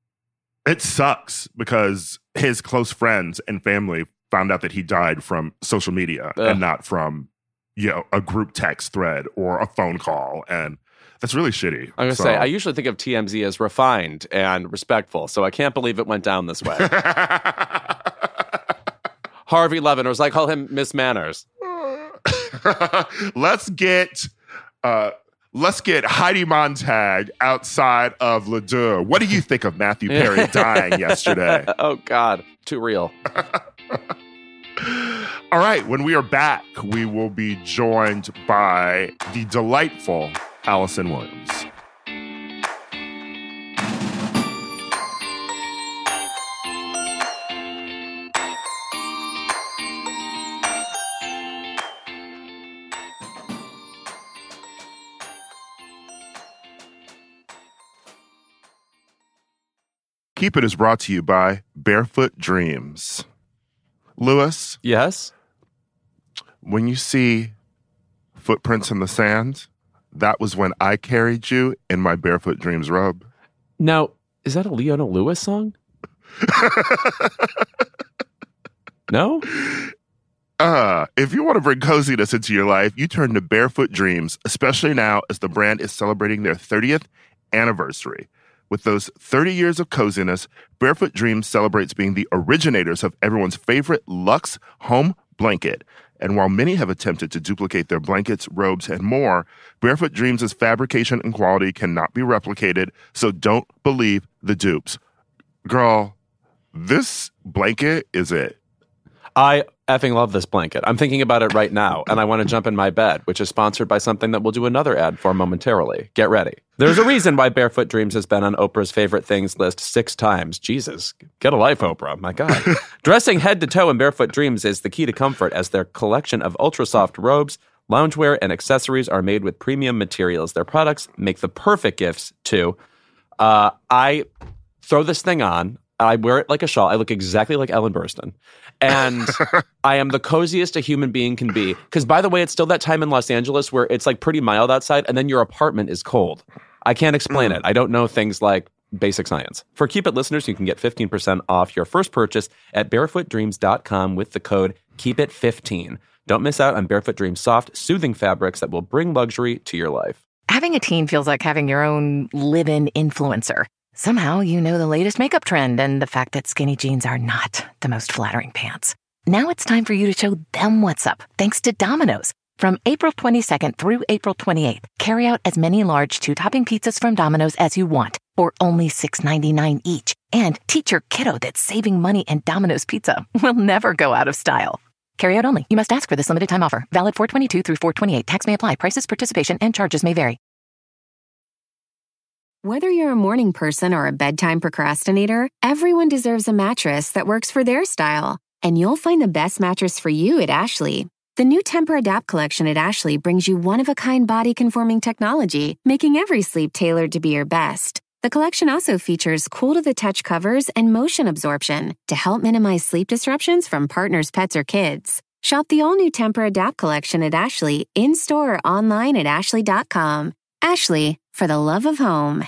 It sucks because his close friends and family found out that he died from social media Ugh. and not from, you know, a group text thread or a phone call. And that's really shitty. I'm going to So- say, I usually think of T M Z as refined and respectful, so I can't believe it went down this way. Harvey Levin, or as I call him, Miss Manners. let's get uh, let's get Heidi Montag outside of Le Deux. What do you think of Matthew Perry dying yesterday? Oh, God. Too real. All right, when we are back, we will be joined by the delightful Allison Williams. Keep It is brought to you by Barefoot Dreams. Lewis? Yes? When you see footprints in the sand, that was when I carried you in my Barefoot Dreams robe. Now, is that a Leona Lewis song? No? Uh, if you want to bring coziness into your life, you turn to Barefoot Dreams, especially now as the brand is celebrating their thirtieth anniversary. With those thirty years of coziness, Barefoot Dreams celebrates being the originators of everyone's favorite luxe home blanket. And while many have attempted to duplicate their blankets, robes, and more, Barefoot Dreams' fabrication and quality cannot be replicated, so don't believe the dupes. Girl, this blanket is it. I effing love this blanket. I'm thinking about it right now, and I want to jump in my bed, which is sponsored by something that we'll do another ad for momentarily. Get ready. There's a reason why Barefoot Dreams has been on Oprah's favorite things list six times. Jesus, get a life, Oprah. My God. Dressing head to toe in Barefoot Dreams is the key to comfort, as their collection of ultra-soft robes, loungewear, and accessories are made with premium materials. Their products make the perfect gifts, too. Uh, I throw this thing on. I wear it like a shawl. I look exactly like Ellen Burstyn. And I am the coziest a human being can be. Because, by the way, it's still that time in Los Angeles where it's like pretty mild outside, and then your apartment is cold. I can't explain it. I don't know things like basic science. For Keep It listeners, you can get fifteen percent off your first purchase at barefoot dreams dot com with the code keep it fifteen. Don't miss out on Barefoot Dreams soft, soothing fabrics that will bring luxury to your life. Having a teen feels like having your own live-in influencer. Somehow you know the latest makeup trend and the fact that skinny jeans are not the most flattering pants. Now it's time for you to show them what's up, thanks to Domino's. From April twenty-second through April twenty-eighth, carry out as many large two-topping pizzas from Domino's as you want for only six ninety-nine each. And teach your kiddo that saving money and Domino's Pizza will never go out of style. Carry out only. You must ask for this limited time offer. Valid four twenty-two through four twenty-eight. Tax may apply. Prices, participation, and charges may vary. Whether you're a morning person or a bedtime procrastinator, everyone deserves a mattress that works for their style. And you'll find the best mattress for you at Ashley. The new Tempur-Adapt collection at Ashley brings you one-of-a-kind body-conforming technology, making every sleep tailored to be your best. The collection also features cool-to-the-touch covers and motion absorption to help minimize sleep disruptions from partners, pets, or kids. Shop the all-new Tempur-Adapt collection at Ashley, in-store or online at ashley dot com. Ashley, for the love of home.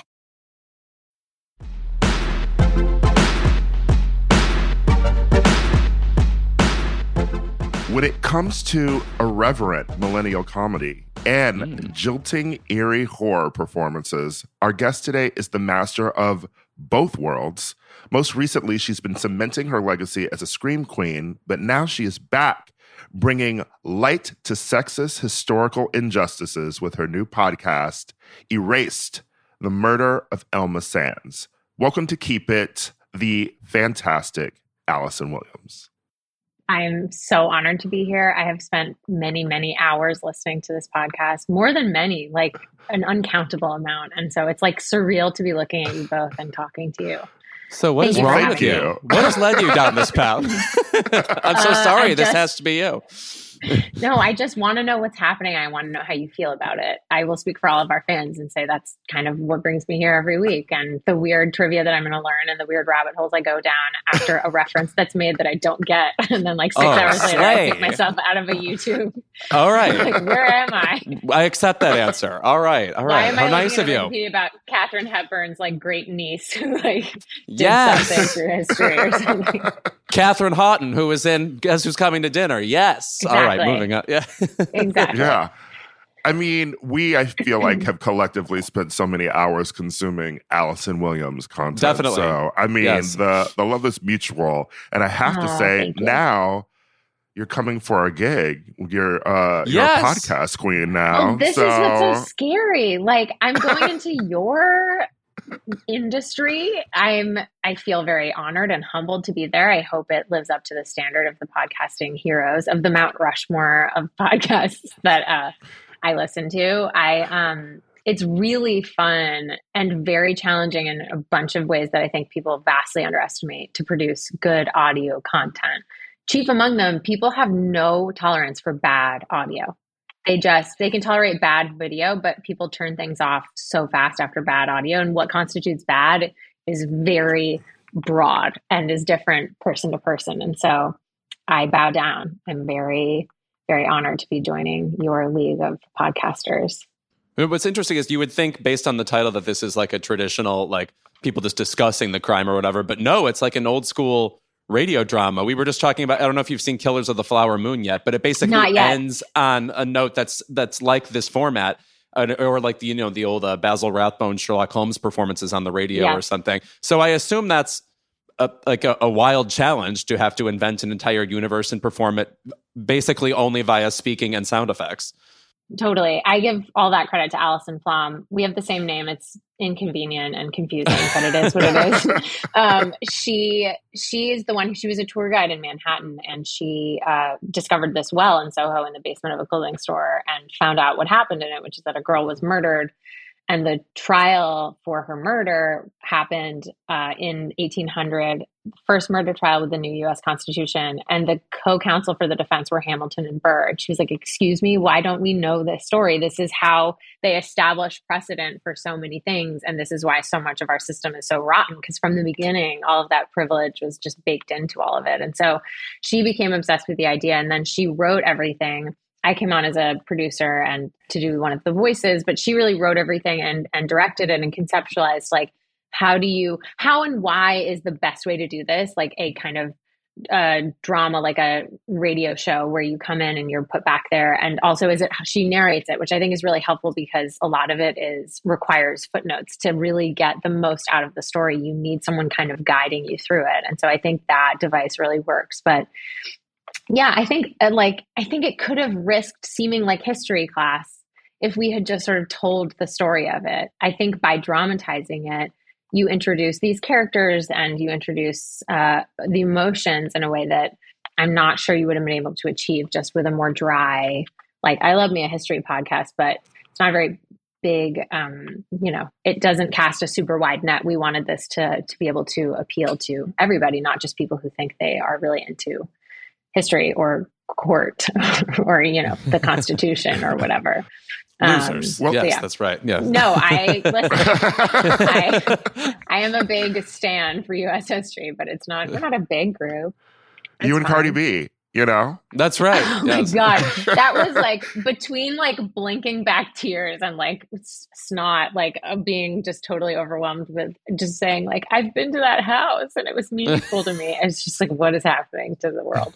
When it comes to irreverent millennial comedy and Mm. jilting, eerie horror performances, our guest today is the master of both worlds. Most recently, she's been cementing her legacy as a scream queen, but now she is back, bringing light to sexist historical injustices with her new podcast, Erased, The Murder of Elma Sands. Welcome to Keep It, the fantastic Allison Williams. I'm so honored to be here. I have spent many, many hours listening to this podcast, more than many, like an uncountable amount. And so it's like surreal to be looking at you both and talking to you. So what Thank is you for wrong having with you? me. What has led you down this path? I'm so Uh, sorry. I This just- has to be you. No, I just want to know what's happening. I want to know how you feel about it. I will speak for all of our fans and say that's kind of what brings me here every week. And the weird trivia that I'm going to learn and the weird rabbit holes I go down after a reference that's made that I don't get. And then like six Oh, hours later, I slay. pick myself out of a YouTube. All right. Like, where am I? I accept that answer. All right. All Why right. am How I nice looking of at a you. Wikipedia about Katharine Hepburn's like great niece who like did Yes. something through history or something? Catherine Houghton, who was in Guess Who's Coming to Dinner. Yes. All right. Exactly. Moving on. Yeah. Exactly. Yeah. I mean, we, I feel like, have collectively spent so many hours consuming Allison Williams content. Definitely. So, I mean, Yes. the, the love is mutual. And I have to Aw, say, thank you. now you're coming for a gig. You're, uh, you're a Yes. podcast queen now. Oh, this so, is what's so scary. Like I'm going into your industry, I'm I feel very honored and humbled to be there. I hope it lives up to the standard of the podcasting heroes, of the Mount Rushmore of podcasts that uh, I listen to. I um, it's really fun and very challenging in a bunch of ways that I think people vastly underestimate to produce good audio content. Chief among them, people have no tolerance for bad audio. They just, they can tolerate bad video, but people turn things off so fast after bad audio. And what constitutes bad is very broad and is different person to person. And so I bow down. I'm very, very honored to be joining your league of podcasters. What's interesting is you would think based on the title that this is like a traditional, like people just discussing the crime or whatever, but no, it's like an old school radio drama. We were just talking about, I don't know if you've seen Killers of the Flower Moon yet, but it basically ends on a note that's that's like this format, uh, or like the, you know, the old uh, Basil Rathbone Sherlock Holmes performances on the radio yeah. or something. So I assume that's a, like a, a wild challenge to have to invent an entire universe and perform it basically only via speaking and sound effects. Totally. I give all that credit to Alison Flom. We have the same name. It's inconvenient and confusing, but it is what it is. Um, she she is the one, she was a tour guide in Manhattan, and she uh, discovered this well in Soho in the basement of a clothing store and found out what happened in it, which is that a girl was murdered. And the trial for her murder happened uh, in eighteen hundred, first murder trial with the new U S Constitution. And the co-counsel for the defense were Hamilton and Burr. She was like, excuse me, why don't we know this story? This is how they establish precedent for so many things. And this is why so much of our system is so rotten, because from the beginning, all of that privilege was just baked into all of it. And so she became obsessed with the idea. And then she wrote everything. I came on as a producer and to do one of the voices, but she really wrote everything and, and directed it and conceptualized, like, how do you, how and why is the best way to do this? Like a kind of uh, drama, like a radio show where you come in and you're put back there. And also, is it how she narrates it, which I think is really helpful because a lot of it is requires footnotes to really get the most out of the story. You need someone kind of guiding you through it. And so I think that device really works. But yeah, I think uh, like, I think it could have risked seeming like history class if we had just sort of told the story of it. I think by dramatizing it, you introduce these characters and you introduce uh, the emotions in a way that I'm not sure you would have been able to achieve just with a more dry, like, I love me a history podcast, but it's not a very big, um, you know, it doesn't cast a super wide net. We wanted this to to be able to appeal to everybody, not just people who think they are really into history or court or, you know, the Constitution or whatever. Losers. Um, well, yes, yeah. That's right. Yeah. No, I listen. I, I am a big stan for U S history, but it's not. We're not a big group. It's you and fun. Cardi B, you know. That's right. Oh yes. my god, that was like between like blinking back tears and like snot, like uh, being just totally overwhelmed with just saying like I've been to that house and it was meaningful to me. It's just like, what is happening to the world?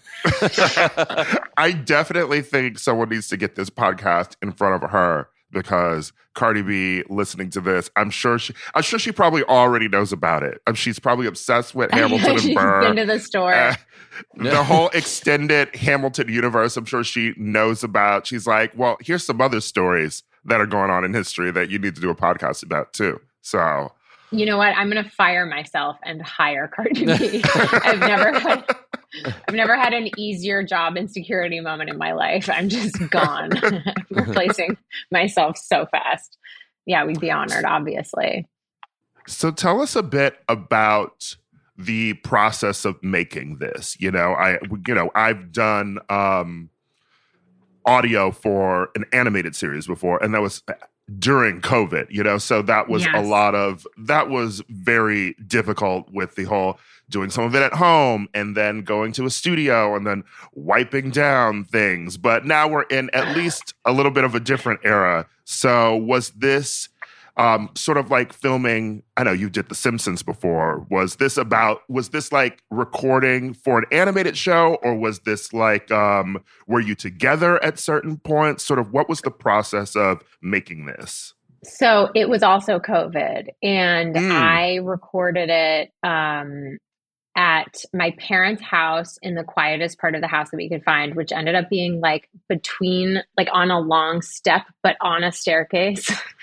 I definitely think someone needs to get this podcast in front of her, because Cardi B listening to this, I'm sure she, I'm sure she probably already knows about it. Um, she's probably obsessed with Hamilton and She's Burr. been to the store. Uh, the whole extended Hamilton universe, I'm sure she knows about. She's like, well, here's some other stories that are going on in history that you need to do a podcast about too. So, you know what? I'm going to fire myself and hire Cardi B. I've never had, I've never had an easier job insecurity moment in my life. I'm just gone. Replacing myself so fast. Yeah, we'd be honored, obviously. So tell us a bit about the process of making this. You know, I, you know, I've done um, audio for an animated series before, and that was during COVID, you know, so that was yes. a lot of, that was very difficult with the whole doing some of it at home and then going to a studio and then wiping down things. But now we're in at least a little bit of a different era. So was this um, sort of like filming, I know you did The Simpsons before. Was this about, was this like recording for an animated show, or was this like, um, were you together at certain points? Sort of what was the process of making this? So it was also COVID, and Mm. I recorded it um, at my parents' house in the quietest part of the house that we could find, which ended up being like between, like on a long step, but on a staircase.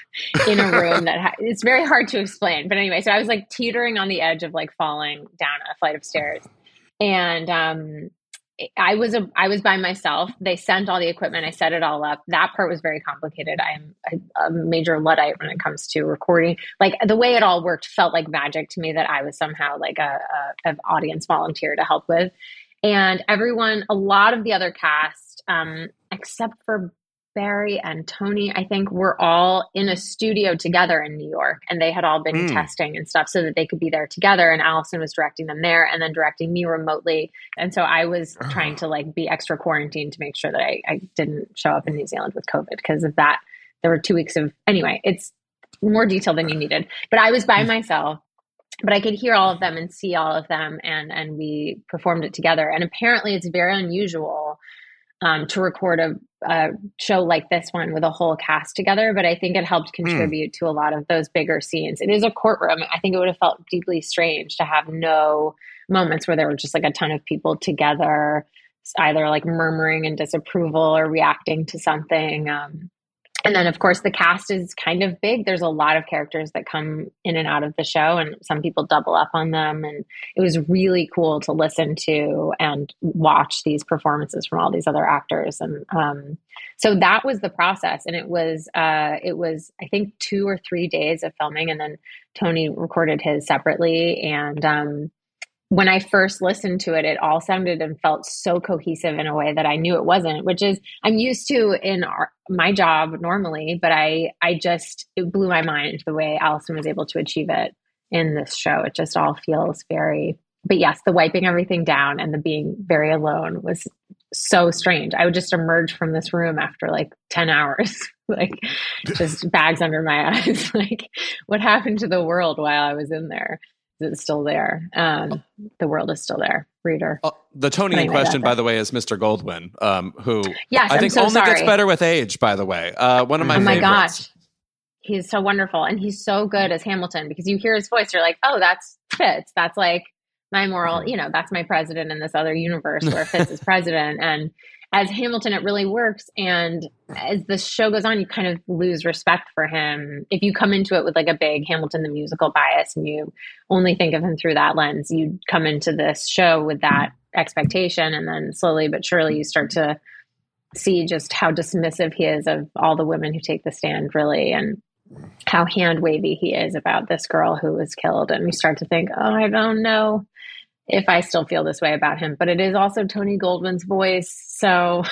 in a room that ha- it's very hard to explain. But anyway, so I was like teetering on the edge of like falling down a flight of stairs. And um, I was a, I was by myself. They sent all the equipment. I set it all up. That part was very complicated. I'm a, a major Luddite when it comes to recording. Like the way it all worked felt like magic to me that I was somehow like a, a an audience volunteer to help with. And everyone, a lot of the other cast, um, except for Barry and Tony, I think we're all in a studio together in New York, and they had all been mm. testing and stuff so that they could be there together. And Allison was directing them there and then directing me remotely. And so I was oh. trying to like be extra quarantined to make sure that I, I didn't show up in New Zealand with COVID because of that. There were two weeks of, anyway, it's more detail than you needed, but I was by myself, but I could hear all of them and see all of them. And, and we performed it together. And apparently it's very unusual um, to record a, a show like this one with a whole cast together, but I think it helped contribute mm. to a lot of those bigger scenes. It is a courtroom. I think it would have felt deeply strange to have no moments where there were just like a ton of people together, either like murmuring in disapproval or reacting to something. Um, and then of course the cast is kind of big. There's a lot of characters that come in and out of the show, and some people double up on them. And it was really cool to listen to and watch these performances from all these other actors. And um, so that was the process. And it was, uh, it was, I think two or three days of filming, and then Tony recorded his separately. And um, when I first listened to it, it all sounded and felt so cohesive in a way that I knew it wasn't, which is I'm used to in our, my job normally, but I, I just, it blew my mind the way Allison was able to achieve it in this show. It just all feels very, but yes, the wiping everything down and the being very alone was so strange. I would just emerge from this room after like ten hours, like just bags under my eyes. Like what happened to the world while I was in there? It's still there. Um, the world is still there. Reader. Uh, the Tony in question, by the way, is Mister Goldwyn, um, who yes, I think so only sorry. gets better with age, by the way. Uh, one of my oh favorites. my gosh. He's so wonderful. And he's so good as Hamilton because you hear his voice, you're like, oh, that's Fitz. That's like my moral, you know, that's my president in this other universe where Fitz is president. And as Hamilton, it really works. And as the show goes on, you kind of lose respect for him. If you come into it with like a big Hamilton the musical bias and you only think of him through that lens, you come into this show with that expectation. And then slowly but surely you start to see just how dismissive he is of all the women who take the stand, really, and how hand wavy he is about this girl who was killed. And we start to think, oh, I don't know if I still feel this way about him, but it is also Tony Goldwyn's voice. So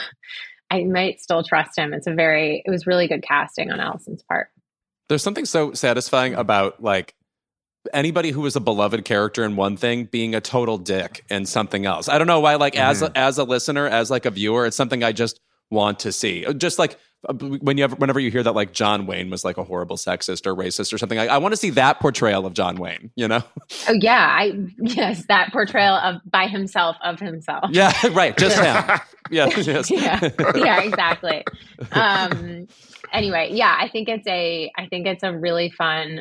I might still trust him. It's a very, it was really good casting on Allison's part. There's something so satisfying about like anybody who was a beloved character in one thing being a total dick in something else. I don't know why, like mm-hmm. as, a, as a listener, as like a viewer, it's something I just want to see. Just like when you have, whenever you hear that like John Wayne was like a horrible sexist or racist or something, I, I want to see that portrayal of John Wayne, you know? Oh yeah. I, yes. That portrayal of by himself of himself. Yeah. Right. Just him. Yeah. Yes. Yeah. Yeah, exactly. Um, anyway. Yeah. I think it's a, I think it's a really fun,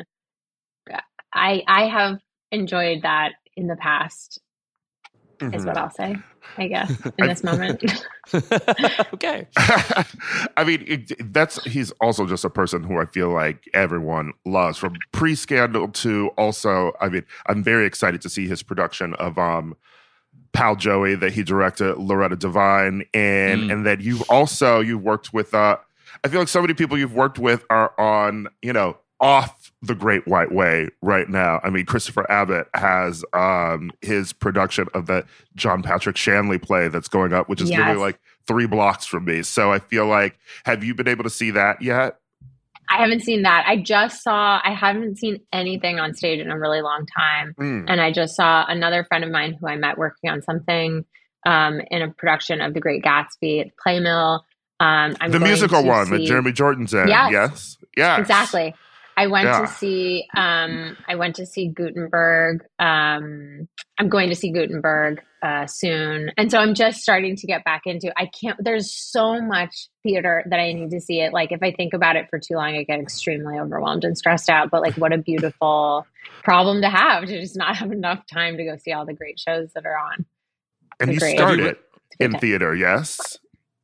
I, I have enjoyed that in the past mm-hmm. is what I'll say, I guess, in this moment. Okay. I mean, it, that's he's also just a person who I feel like everyone loves from pre-Scandal to also, I mean, I'm very excited to see his production of um, Pal Joey that he directed, Loretta Devine, and mm. and that you've also, you've worked with, uh, I feel like so many people you've worked with are on, you know, off the Great White Way right now. I mean, Christopher Abbott has um, his production of that John Patrick Shanley play that's going up, which is yes. literally like three blocks from me. So I feel like, have you been able to see that yet? I haven't seen that. I just saw, I haven't seen anything on stage in a really long time. Mm. And I just saw another friend of mine who I met working on something um, in a production of The Great Gatsby at Playmill. Um, I'm the musical one see... that Jeremy Jordan's in. Yes. Yes. Yes. Exactly. I went yeah. to see, um, I went to see Gutenberg. Um, I'm going to see Gutenberg uh, soon. And so I'm just starting to get back into, I can't, there's so much theater that I need to see it. Like if I think about it for too long, I get extremely overwhelmed and stressed out, but like what a beautiful problem to have, to just not have enough time to go see all the great shows that are on. And you great, started in time. theater, yes?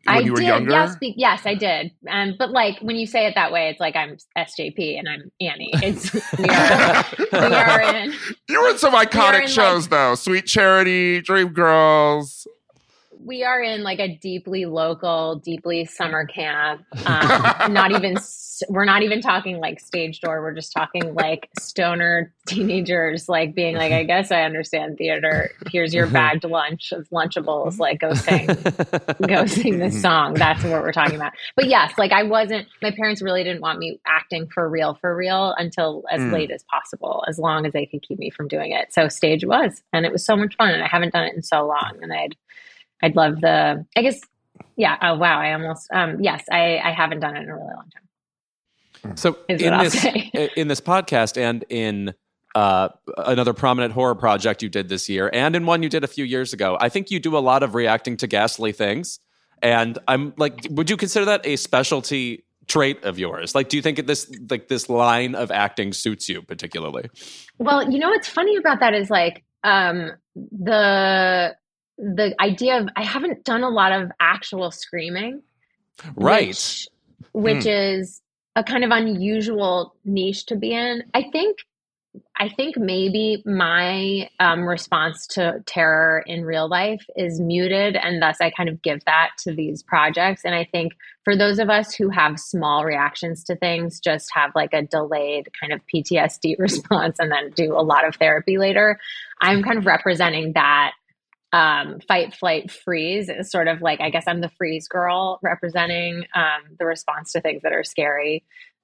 when I you were did, younger? yes, be, yes, I did. Um, but like when you say it that way, it's like I'm S J P and I'm Annie. It's we are, we are in. You were in some iconic in, shows like, though. Sweet Charity, Dreamgirls. We are in like a deeply local, deeply summer camp. Um, not even we're not even talking like stage door. We're just talking like stoner teenagers, like being like, I guess I understand theater. Here's your bagged lunch of Lunchables. Like go sing, go sing this song. That's what we're talking about. But yes, like I wasn't. My parents really didn't want me acting for real, for real until as mm. late as possible, as long as they could keep me from doing it. So stage was, and it was so much fun. And I haven't done it in so long, and I'd. I'd love the, I guess, yeah. Oh, wow. I almost, um, yes, I, I haven't done it in a really long time. So in this, in this podcast and in uh, another prominent horror project you did this year and in one you did a few years ago, I think you do a lot of reacting to ghastly things. And I'm like, would you consider that a specialty trait of yours? Like, do you think this, like this line of acting suits you particularly? Well, you know, what's funny about that is like, um, the, the idea of I haven't done a lot of actual screaming, right? Which, which mm. is a kind of unusual niche to be in. I think, I think maybe my um, response to terror in real life is muted, and thus I kind of give that to these projects. And I think for those of us who have small reactions to things, just have like a delayed kind of P T S D response, and then do a lot of therapy later. I'm kind of representing that. Um, fight, flight, freeze is sort of like, I guess I'm the freeze girl representing um, the response to things that are scary.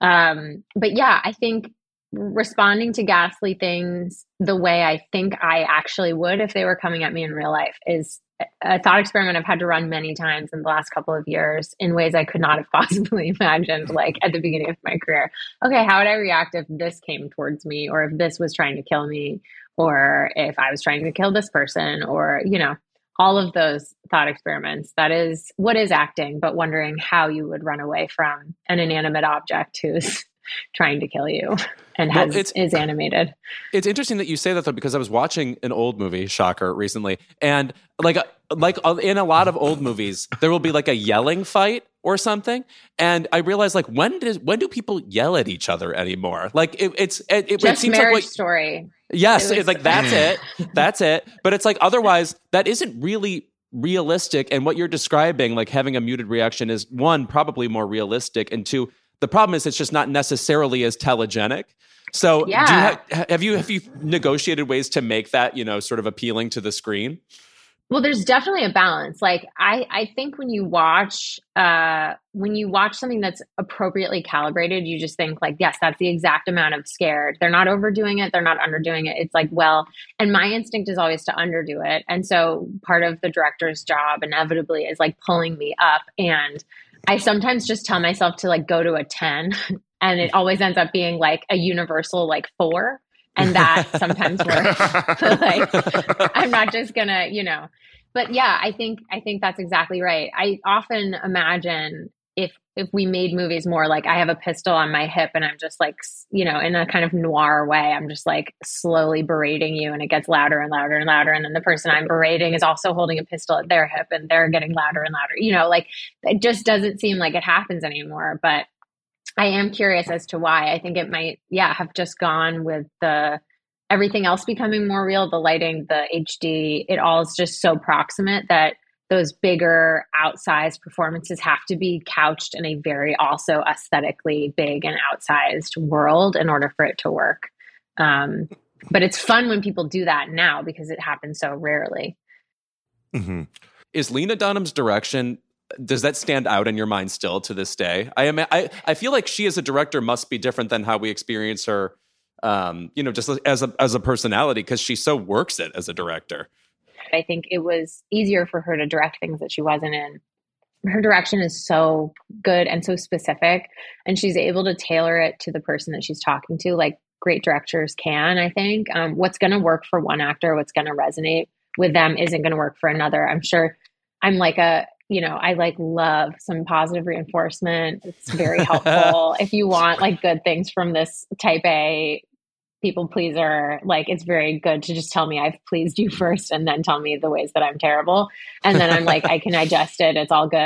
Um, but yeah, I think responding to ghastly things the way I think I actually would if they were coming at me in real life is a thought experiment I've had to run many times in the last couple of years in ways I could not have possibly imagined, like at the beginning of my career. Okay, how would I react if this came towards me, or if this was trying to kill me, or if I was trying to kill this person, or, you know, all of those thought experiments. That is what is acting, but wondering how you would run away from an inanimate object who's trying to kill you and has well, it's, is animated. It's interesting that you say that though, because I was watching an old movie, shocker, recently, and like like in a lot of old movies, there will be like a yelling fight or something, and I realized like when does when do people yell at each other anymore? Like it, it's it, it, Just it seems Marriage like what, Story. Yes, it was, it's like that's it, that's it. But it's like otherwise that isn't really realistic. And what you're describing, like having a muted reaction, is one, probably more realistic, and two, the problem is it's just not necessarily as telegenic. So yeah. do you ha- have you have you negotiated ways to make that, you know, sort of appealing to the screen? Well, there's definitely a balance. Like I, I think when you watch, uh, when you watch something that's appropriately calibrated, you just think like, yes, that's the exact amount of scared. They're not overdoing it. They're not underdoing it. It's like, well, and my instinct is always to underdo it. And so part of the director's job inevitably is like pulling me up. And I sometimes just tell myself to like go to a ten, and it always ends up being like a universal like four. And that sometimes works. Like, I'm not just gonna, you know, but yeah, I think, I think that's exactly right. I often imagine if, if we made movies more like I have a pistol on my hip and I'm just like, you know, in a kind of noir way, I'm just like slowly berating you, and it gets louder and louder and louder. And then the person I'm berating is also holding a pistol at their hip, and they're getting louder and louder, you know, like it just doesn't seem like it happens anymore. But I am curious as to why. I think it might, yeah, have just gone with the everything else becoming more real, the lighting, the H D, it all is just so proximate that those bigger outsized performances have to be couched in a very also aesthetically big and outsized world in order for it to work. Um, but it's fun when people do that now because it happens so rarely. Mm-hmm. Is Lena Dunham's direction, does that stand out in your mind still to this day? I am. I, I feel like she as a director must be different than how we experience her, um, you know, just as a as a personality, because she so works it as a director. I think it was easier for her to direct things that she wasn't in. Her direction is so good and so specific, and she's able to tailor it to the person that she's talking to, like great directors can, I think. Um, what's going to work for one actor, what's going to resonate with them isn't going to work for another. I'm sure I'm like a, you know, I like love some positive reinforcement. It's very helpful. If you want like good things from this type A people pleaser, like it's very good to just tell me I've pleased you first and then tell me the ways that I'm terrible. And then I'm like, I can digest it. It's all good.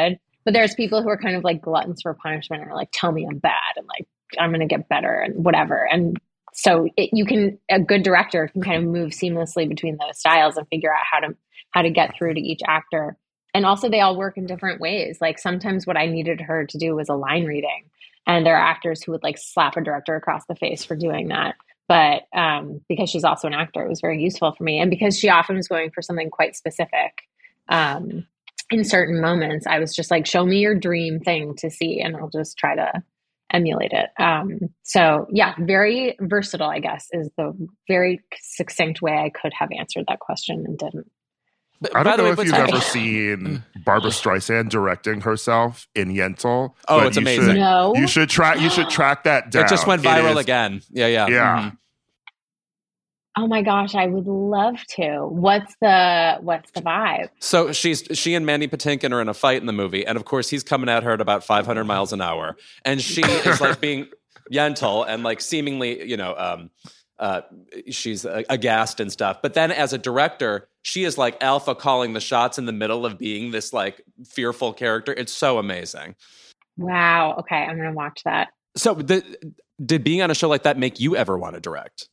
But there's people who are kind of like gluttons for punishment and are like, tell me I'm bad and like, I'm going to get better and whatever. And so it, you can, a good director can kind of move seamlessly between those styles and figure out how to, how to get through to each actor. And also they all work in different ways. Like sometimes what I needed her to do was a line reading, and there are actors who would like slap a director across the face for doing that. But um, because she's also an actor, it was very useful for me. And because she often was going for something quite specific um, in certain moments, I was just like, show me your dream thing to see, and I'll just try to emulate it. Um, so yeah, very versatile, I guess, is the very succinct way I could have answered that question and didn't. I don't know way, if you've sorry. ever seen Barbara Streisand directing herself in Yentl. Oh, but it's you amazing. Should, No. You should track. You should track that down. It just went It viral is- again. Yeah, yeah, Yeah. Mhm. Oh my gosh, I would love to. What's the what's the vibe? So she's she and Mandy Patinkin are in a fight in the movie, and of course he's coming at her at about five hundred miles an hour, and she is like being Yentl and like seemingly, you know, um, uh, she's aghast and stuff. But then as a director, she is like alpha calling the shots in the middle of being this like fearful character. It's so amazing. Wow. Okay, I'm gonna watch that. So the, did being on a show like that make you ever want to direct?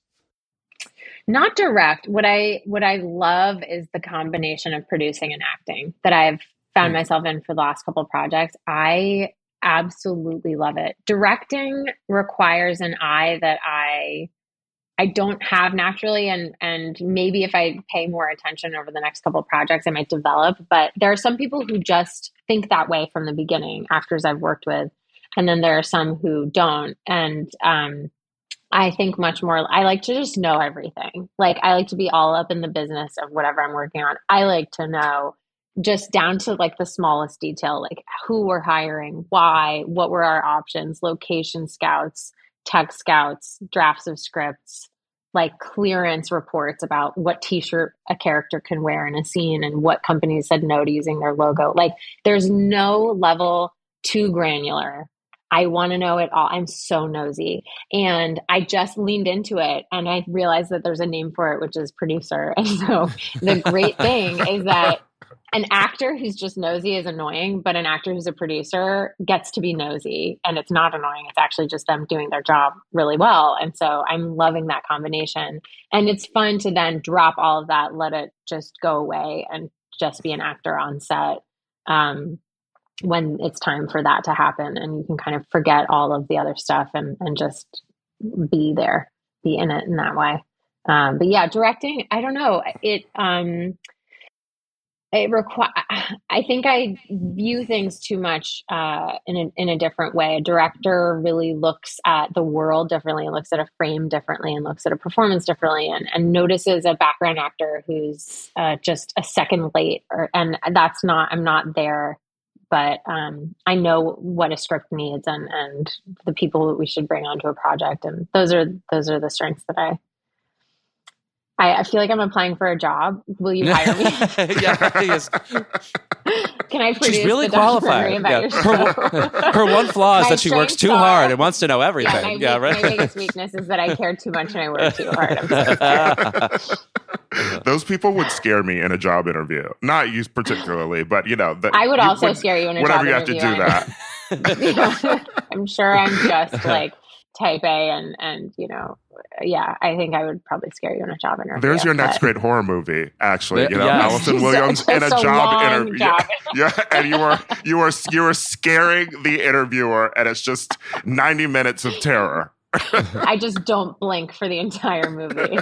Not direct. What I what I love is the combination of producing and acting that I've found Mm. myself in for the last couple of projects. I absolutely love it. Directing requires an eye that I I don't have naturally, and and maybe if I pay more attention over the next couple of projects, I might develop. But there are some people who just think that way from the beginning, actors I've worked with, and then there are some who don't. And um, I think much more, I like to just know everything. Like I like to be all up in the business of whatever I'm working on. I like to know just down to like the smallest detail, like who we're hiring, why, what were our options, location scouts, tech scouts, drafts of scripts, like clearance reports about what t-shirt a character can wear in a scene and what companies said no to using their logo. Like there's no level too granular. I want to know it all. I'm so nosy. And I just leaned into it and I realized that there's a name for it, which is producer. And so the great thing is that an actor who's just nosy is annoying, but an actor who's a producer gets to be nosy, and it's not annoying. It's actually just them doing their job really well. And so I'm loving that combination. And it's fun to then drop all of that, let it just go away and just be an actor on set. Um, when it's time for that to happen, and you can kind of forget all of the other stuff and, and just be there, be in it in that way. Um, but yeah, directing, I don't know. It, um, it require, I think I view things too much, uh, in a, in a different way. A director really looks at the world differently and looks at a frame differently and looks at a performance differently, and, and notices a background actor who's, uh, just a second late, or, and that's not, I'm not there. But um, I know what a script needs, and, and the people that we should bring onto a project, and those are those are the strengths that I. I, I feel like I'm applying for a job. Will you hire me? Yeah, yes. Can I produce She's really the documentary qualified. about Yeah. your Her, show? her one flaw is My that she works strengths too are- hard and wants to know Yeah, everything. my, Yeah, weak- right. my biggest weakness is that I care too much and I work too hard. I'm so Those people would scare me in a job interview. Not you particularly, but you know. The, I would you, also when- scare you in a whenever job you have to do interview. that. I'm sure I'm just like type A, and and you know, yeah, I think I would probably scare you in a job interview. There's your next but- great horror movie, actually. You know, Yeah. Allison Just Williams in a a job long interview. job. Yeah, yeah, and you were you were you were scaring the interviewer, and it's just ninety minutes of terror. I just don't blink for the entire movie.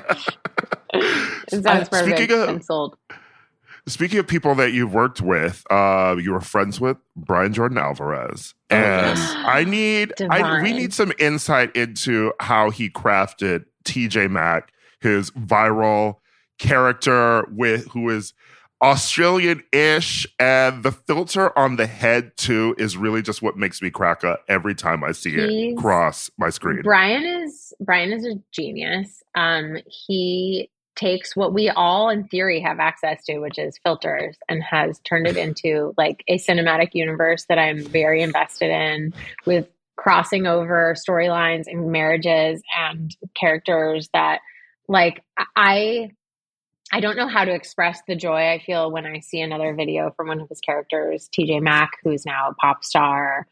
It sounds perfect. Speaking of- I'm sold. Speaking of people that you've worked with, uh, you were friends with Brian Jordan Alvarez, Oh, and yes. I need I, we Divine. need some insight into how he crafted T J Maxx, his viral character with who is Australian-ish, and the filter on the head too is really just what makes me crack up every time I see it He's- cross my screen. Brian is Brian is a genius. Um, he takes what we all in theory have access to, which is filters, and has turned it into like a cinematic universe that I'm very invested in, with crossing over storylines and marriages and characters that like I I don't know how to express the joy I feel when I see another video from one of his characters, T J Maxx, who's now a pop star,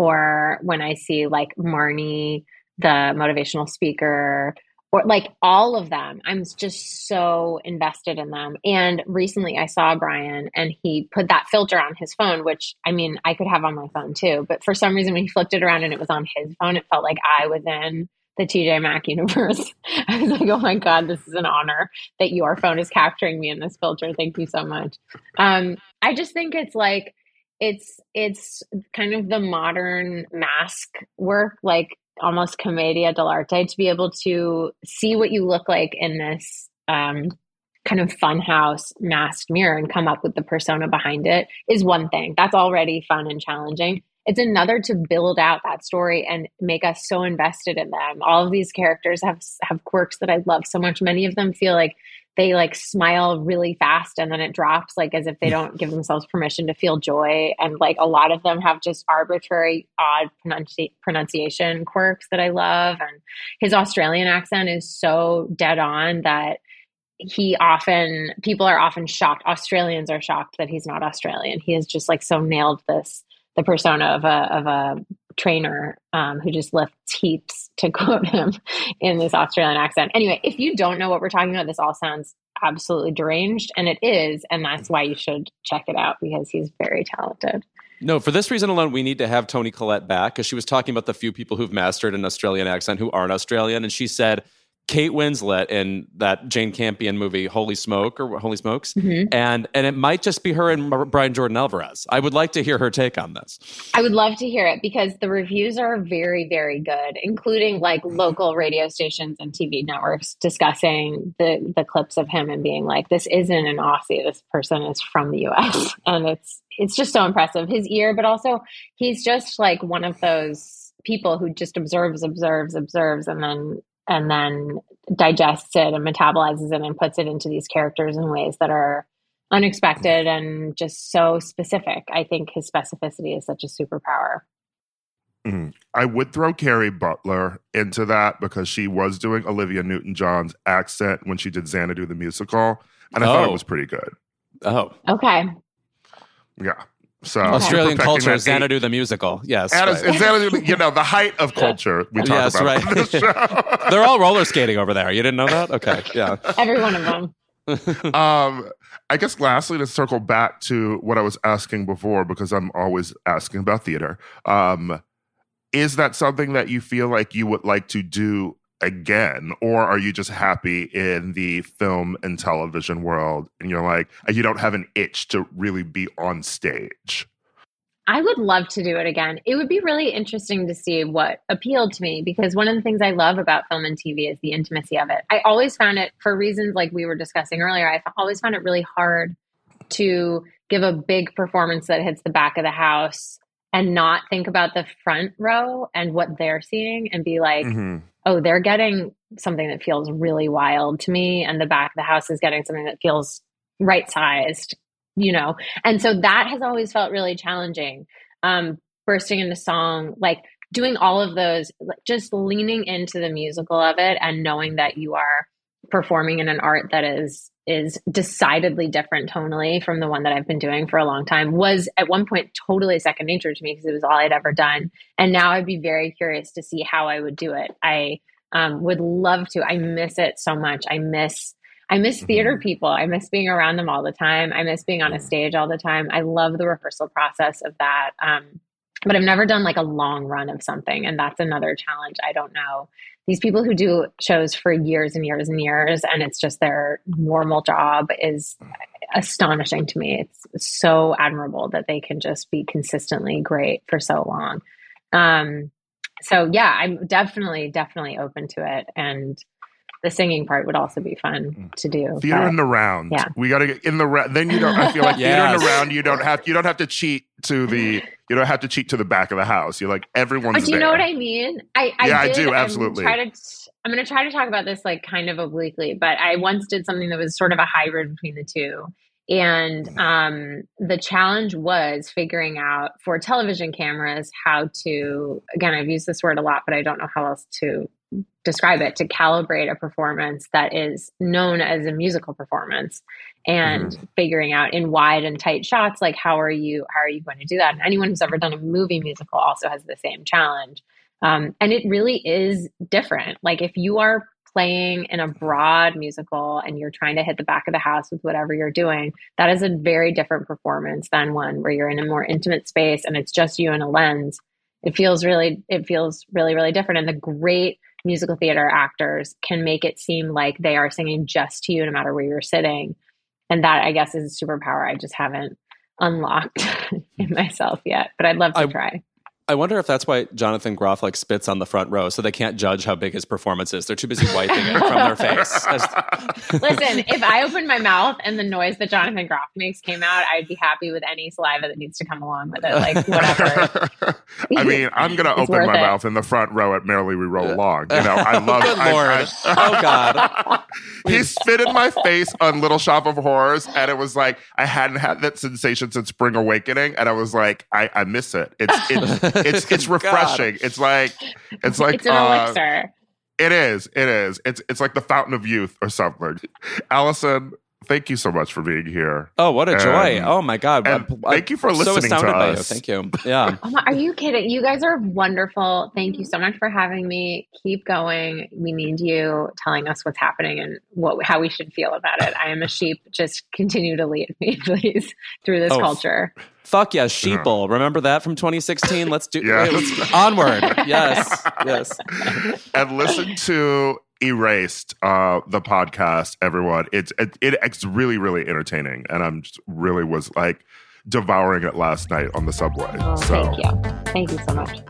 or when I see like Marnie, the motivational speaker, or like all of them. I'm just so invested in them. And recently I saw Brian and he put that filter on his phone, which I mean, I could have on my phone too. But for some reason, when he flipped it around and it was on his phone, it felt like I was in the T J Maxx universe. I was like, oh my God, this is an honor that your phone is capturing me in this filter. Thank you so much. Um, I just think it's like, it's, it's kind of the modern mask work, like almost commedia dell'arte, to be able to see what you look like in this um, kind of funhouse masked mirror and come up with the persona behind it is one thing. That's already fun and challenging. It's another to build out that story and make us so invested in them. All of these characters have have quirks that I love so much. Many of them feel like they like smile really fast and then it drops, like as if they don't give themselves permission to feel joy. And like a lot of them have just arbitrary, odd pronunci- pronunciation quirks that I love. And his Australian accent is so dead on that he often, people are often shocked. Australians are shocked that he's not Australian. He has just like so nailed this, the persona of a, of a trainer um, who just lifts heaps, to quote him, in this Australian accent. Anyway, if you don't know what we're talking about, this all sounds absolutely deranged, and it is, and that's why you should check it out, because he's very talented. No, for this reason alone, we need to have Toni Collette back, because she was talking about the few people who've mastered an Australian accent who aren't Australian, and she said Kate Winslet in that Jane Campion movie, Holy Smoke or Holy Smokes. Mm-hmm. And and it might just be her and Brian Jordan Alvarez. I would like to hear her take on this. I would love to hear it, because the reviews are very, very good, including like local radio stations and T V networks discussing the, the clips of him and being like, this isn't an Aussie. This person is from the U S. And it's, it's just so impressive. His ear, but also he's just like one of those people who just observes, observes, observes, and then and then digests it and metabolizes it and puts it into these characters in ways that are unexpected and just so specific. I think his specificity is such a superpower. Mm. I would throw Carrie Butler into that, because she was doing Olivia Newton-John's accent when she did Xanadu the musical, and I oh. thought it was pretty good. Oh. Okay. Yeah. So Australian culture, Xanadu eight. The musical. Yes. Right. Xanadu, you know, the height of culture we talk yes, about right. on this show. They're all roller skating over there. You didn't know that? Okay. Yeah. Every one of them. um, I guess lastly, to circle back to what I was asking before, because I'm always asking about theater. Um, is that something that you feel like you would like to do again, or are you just happy in the film and television world and you're like, you don't have an itch to really be on stage? I would love to do it again. It would be really interesting to see what appealed to me, because one of the things I love about film and T V is the intimacy of it. I always found it, for reasons like we were discussing earlier, I always found it really hard to give a big performance that hits the back of the house and not think about the front row and what they're seeing and be like, mm-hmm. oh, they're getting something that feels really wild to me, and the back of the house is getting something that feels right-sized, you know? And so that has always felt really challenging. Um, bursting into song, like doing all of those, like just leaning into the musical of it and knowing that you are performing in an art that is is decidedly different tonally from the one that I've been doing for a long time was at one point totally second nature to me, because it was all I'd ever done. And now I'd be very curious to see how I would do it. I um, would love to. I miss it so much. I miss I miss theater mm-hmm. people. I miss being around them all the time. I miss being on a stage all the time. I love the rehearsal process of that. Um, but I've never done like a long run of something. And that's another challenge. I don't know. These people who do shows for years and years and years, and it's just their normal job, is astonishing to me. It's so admirable that they can just be consistently great for so long. Um, so yeah, I'm definitely, definitely open to it. And the singing part would also be fun to do. Theater in the round. Yeah. We got to get in the round. Then you don't, I feel like yes. theater in the round, you don't have, you don't have to cheat to the, you don't have to cheat to the back of the house. You're like, everyone's there. Do you there. know what I mean? I, I yeah, did, I do. Absolutely. I'm, try to, I'm going to try to talk about this like kind of obliquely, but I once did something that was sort of a hybrid between the two. And um, the challenge was figuring out for television cameras how to, again, I've used this word a lot, but I don't know how else to describe it, to calibrate a performance that is known as a musical performance, and mm-hmm. figuring out in wide and tight shots, like how are you how are you going to do that? And anyone who's ever done a movie musical also has the same challenge. Um, and it really is different. Like if you are playing in a broad musical and you're trying to hit the back of the house with whatever you're doing, that is a very different performance than one where you're in a more intimate space and it's just you and a lens. It feels really, it feels really, really different. And the great musical theater actors can make it seem like they are singing just to you no matter where you're sitting. And that, I guess, is a superpower I just haven't unlocked in myself yet, but I'd love to I, try. I wonder if that's why Jonathan Groff like spits on the front row, so they can't judge how big his performance is. They're too busy wiping it from their face. As... Listen, if I opened my mouth and the noise that Jonathan Groff makes came out, I'd be happy with any saliva that needs to come along with it. Like whatever. I mean, I'm going to open my it. mouth in the front row at Merrily We Roll Along. You know, I love. Good I, Lord! I, I, oh God! He spit in my face on Little Shop of Horrors, and it was like I hadn't had that sensation since Spring Awakening, and I was like, I, I miss it. It's it's it's it's refreshing. It's like it's like it's an uh, elixir. It is. It is. It's it's like the fountain of youth or something. Allison, thank you so much for being here. Oh, what a and, joy! Oh my God! And I'm, thank you for I'm listening so astounded to by us. You. Thank you. Yeah. Oh my, are you kidding? You guys are wonderful. Thank you so much for having me. Keep going. We need you telling us what's happening and what how we should feel about it. I am a sheep. Just continue to lead me, please, through this oh, culture. Fuck yeah, Sheeple. Yeah. Remember that from twenty sixteen? Let's do yeah. let's, onward. Yes. Yes. And listen to Erased, uh, the podcast, everyone. It's it, it, it's really, really entertaining. And I'm just really was like devouring it last night on the subway. Oh, so. Thank you. Thank you so much.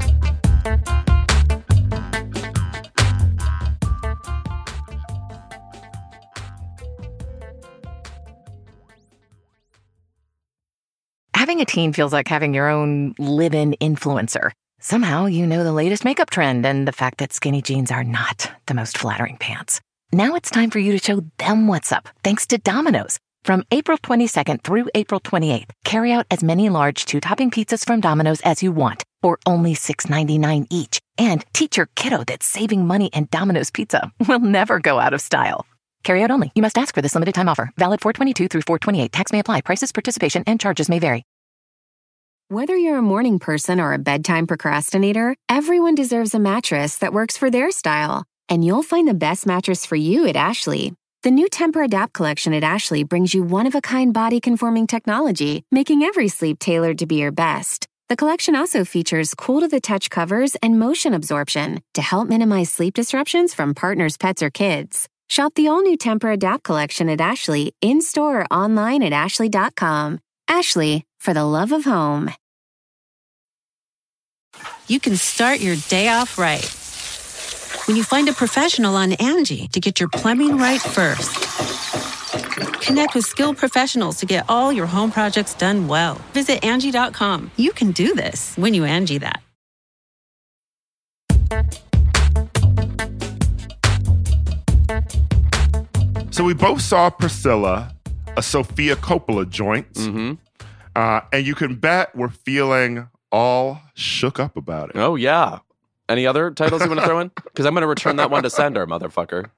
Having a teen feels like having your own live-in influencer. Somehow you know the latest makeup trend and the fact that skinny jeans are not the most flattering pants. Now it's time for you to show them what's up, thanks to Domino's. From April twenty-second through April twenty-eighth, carry out as many large two-topping pizzas from Domino's as you want for only six ninety-nine each. And teach your kiddo that saving money and Domino's Pizza will never go out of style. Carry out only. You must ask for this limited time offer. Valid four twenty-two through four twenty-eight. Tax may apply. Prices, participation, and charges may vary. Whether you're a morning person or a bedtime procrastinator, everyone deserves a mattress that works for their style. And you'll find the best mattress for you at Ashley. The new Tempur-Adapt collection at Ashley brings you one-of-a-kind body-conforming technology, making every sleep tailored to be your best. The collection also features cool-to-the-touch covers and motion absorption to help minimize sleep disruptions from partners, pets, or kids. Shop the all-new Tempur-Adapt collection at Ashley, in-store or online at ashley dot com. Ashley, for the love of home. You can start your day off right when you find a professional on Angie to get your plumbing right first. Connect with skilled professionals to get all your home projects done well. Visit Angie dot com. You can do this when you Angie that. So we both saw Priscilla, a Sofia Coppola joint. Mm-hmm. Uh, and you can bet we're feeling all shook up about it. Oh, yeah. Any other titles you want to throw in? Because I'm going to return that one to sender, motherfucker.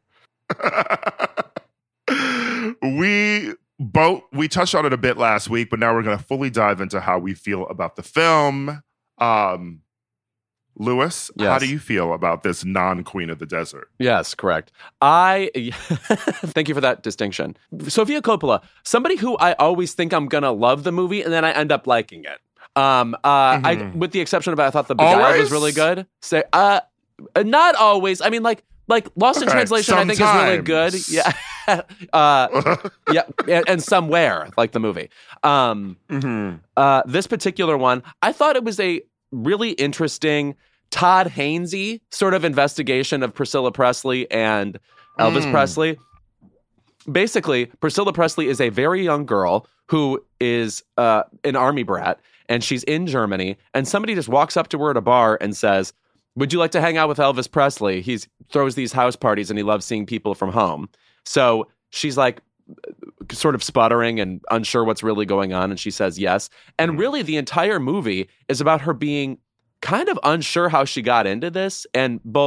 we both, we touched on it a bit last week, but now we're going to fully dive into how we feel about the film. Um, Lewis, yes. How do you feel about this non-Queen of the Desert? Yes, correct. I thank you for that distinction. Sofia Coppola, somebody who I always think I'm gonna love the movie, and then I end up liking it. Um, uh, mm-hmm. I, with the exception of I thought The Beguiled always? was really good. So, uh, not always. I mean, like, like Lost okay, in Translation, sometimes. I think is really good. Yeah, uh, yeah, and, and Somewhere, like the movie. Um, mm-hmm. uh, this particular one, I thought it was a really interesting Todd Haynes-y sort of investigation of Priscilla Presley and Elvis mm. Presley. Basically, Priscilla Presley is a very young girl who is uh, an army brat, and she's in Germany, and somebody just walks up to her at a bar and says, would you like to hang out with Elvis Presley? He throws these house parties, and he loves seeing people from home. So she's like sort of sputtering and unsure what's really going on, and she says yes. And really, the entire movie is about her being kind of unsure how she got into this, and both